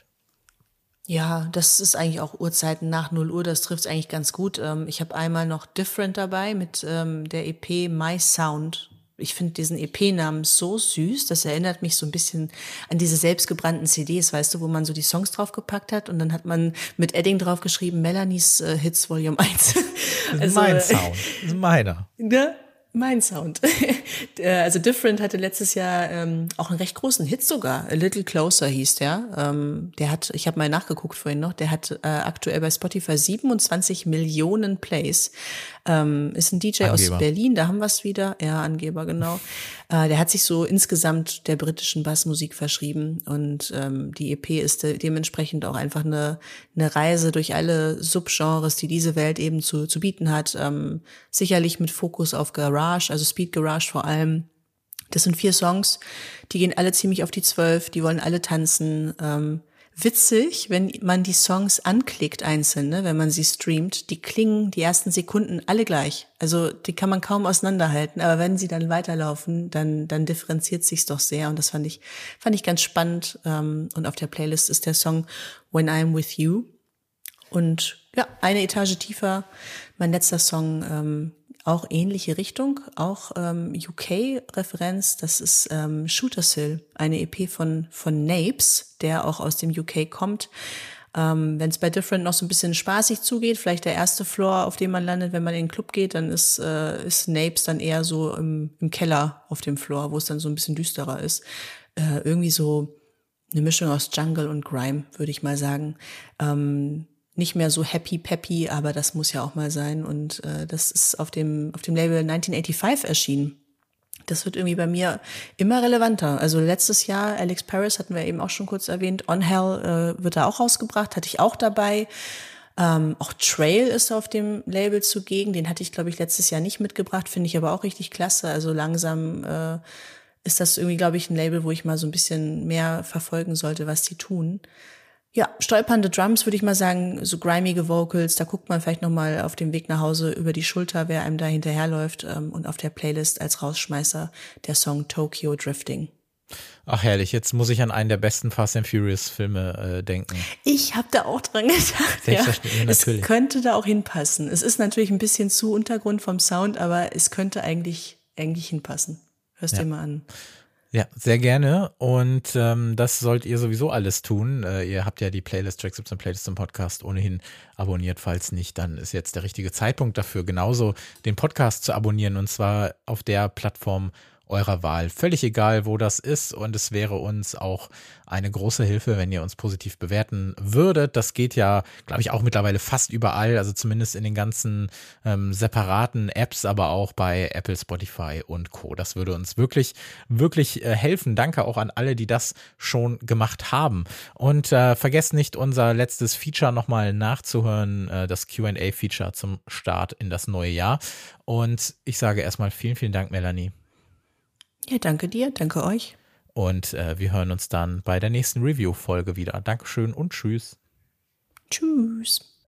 Speaker 2: Ja, das ist eigentlich auch Uhrzeiten nach null Uhr, das trifft es eigentlich ganz gut. Ähm, ich habe einmal noch Different dabei mit ähm, der E P My Sound. Ich finde diesen E P-Namen so süß, das erinnert mich so ein bisschen an diese selbstgebrannten C Ds, weißt du, wo man so die Songs draufgepackt hat und dann hat man mit Edding draufgeschrieben, Melanies äh, Hits Volume eins.
Speaker 1: Das ist also, mein Sound, das ist meiner.
Speaker 2: Ne? Mein Sound. Also Different hatte letztes Jahr ähm, auch einen recht großen Hit sogar. A Little Closer hieß der. Ähm, der hat, ich habe mal nachgeguckt vorhin noch, der hat äh, aktuell bei Spotify siebenundzwanzig Millionen Plays. Ähm, ist ein D J
Speaker 1: Angeber.
Speaker 2: aus Berlin, da haben wir es wieder. Ja, Angeber, genau. Äh, der hat sich so insgesamt der britischen Bassmusik verschrieben und ähm, die E P ist de- dementsprechend auch einfach eine, eine Reise durch alle Subgenres, die diese Welt eben zu, zu bieten hat. Ähm, sicherlich mit Fokus auf Garage, also Speed Garage vor allem. Das sind vier Songs, die gehen alle ziemlich auf die zwölf, die wollen alle tanzen. Ähm, witzig, wenn man die Songs anklickt einzeln, ne, wenn man sie streamt, die klingen die ersten Sekunden alle gleich. Also die kann man kaum auseinanderhalten, aber wenn sie dann weiterlaufen, dann dann differenziert sich's doch sehr und das fand ich fand ich ganz spannend. Ähm, und auf der Playlist ist der Song When I'm With You und ja, eine Etage tiefer, mein letzter Song, ähm, auch ähnliche Richtung, auch ähm, U K-Referenz, das ist ähm, Shootersill, eine E P von von Napes, der auch aus dem U K kommt. Ähm, wenn es bei Different noch so ein bisschen spaßig zugeht, vielleicht der erste Floor, auf dem man landet, wenn man in den Club geht, dann ist äh, ist Napes dann eher so im, im Keller auf dem Floor, wo es dann so ein bisschen düsterer ist. Äh, irgendwie so eine Mischung aus Jungle und Grime, würde ich mal sagen. Ähm, Nicht mehr so happy peppy, aber das muss ja auch mal sein. Und äh, das ist auf dem auf dem Label neunzehnhundertfünfundachtzig erschienen. Das wird irgendwie bei mir immer relevanter. Also letztes Jahr, Alex Paris hatten wir eben auch schon kurz erwähnt, On Hell äh, wird da auch rausgebracht, hatte ich auch dabei. Ähm, auch Trail ist auf dem Label zugegen. Den hatte ich, glaube ich, letztes Jahr nicht mitgebracht, finde ich aber auch richtig klasse. Also langsam äh, ist das irgendwie, glaube ich, ein Label, wo ich mal so ein bisschen mehr verfolgen sollte, was die tun. Ja, stolpernde Drums, würde ich mal sagen, so grimige Vocals, da guckt man vielleicht nochmal auf dem Weg nach Hause über die Schulter, wer einem da hinterherläuft. Und auf der Playlist als Rausschmeißer der Song Tokyo Drifting.
Speaker 1: Ach herrlich, jetzt muss ich an einen der besten Fast and Furious Filme äh, denken.
Speaker 2: Ich habe da auch dran gedacht.
Speaker 1: Selbstverständlich, ja. Natürlich.
Speaker 2: Es könnte da auch hinpassen. Es ist natürlich ein bisschen zu Untergrund vom Sound, aber es könnte eigentlich, eigentlich hinpassen. Hörst
Speaker 1: ja.
Speaker 2: dir mal an.
Speaker 1: Ja, sehr gerne und ähm, das sollt ihr sowieso alles tun. Äh, ihr habt ja die Playlist, Track siebzehn Playlist im Podcast ohnehin abonniert. Falls nicht, dann ist jetzt der richtige Zeitpunkt dafür, genauso den Podcast zu abonnieren und zwar auf der Plattform eurer Wahl. Völlig egal, wo das ist und es wäre uns auch eine große Hilfe, wenn ihr uns positiv bewerten würdet. Das geht ja, glaube ich, auch mittlerweile fast überall, also zumindest in den ganzen ähm, separaten Apps, aber auch bei Apple, Spotify und Co. Das würde uns wirklich, wirklich äh, helfen. Danke auch an alle, die das schon gemacht haben. Und äh, vergesst nicht, unser letztes Feature nochmal nachzuhören, äh, das Q and A-Feature zum Start in das neue Jahr. Und ich sage erstmal vielen, vielen Dank, Melanie.
Speaker 2: Ja, danke dir, danke euch.
Speaker 1: Und äh, wir hören uns dann bei der nächsten Review-Folge wieder. Dankeschön und tschüss.
Speaker 2: Tschüss.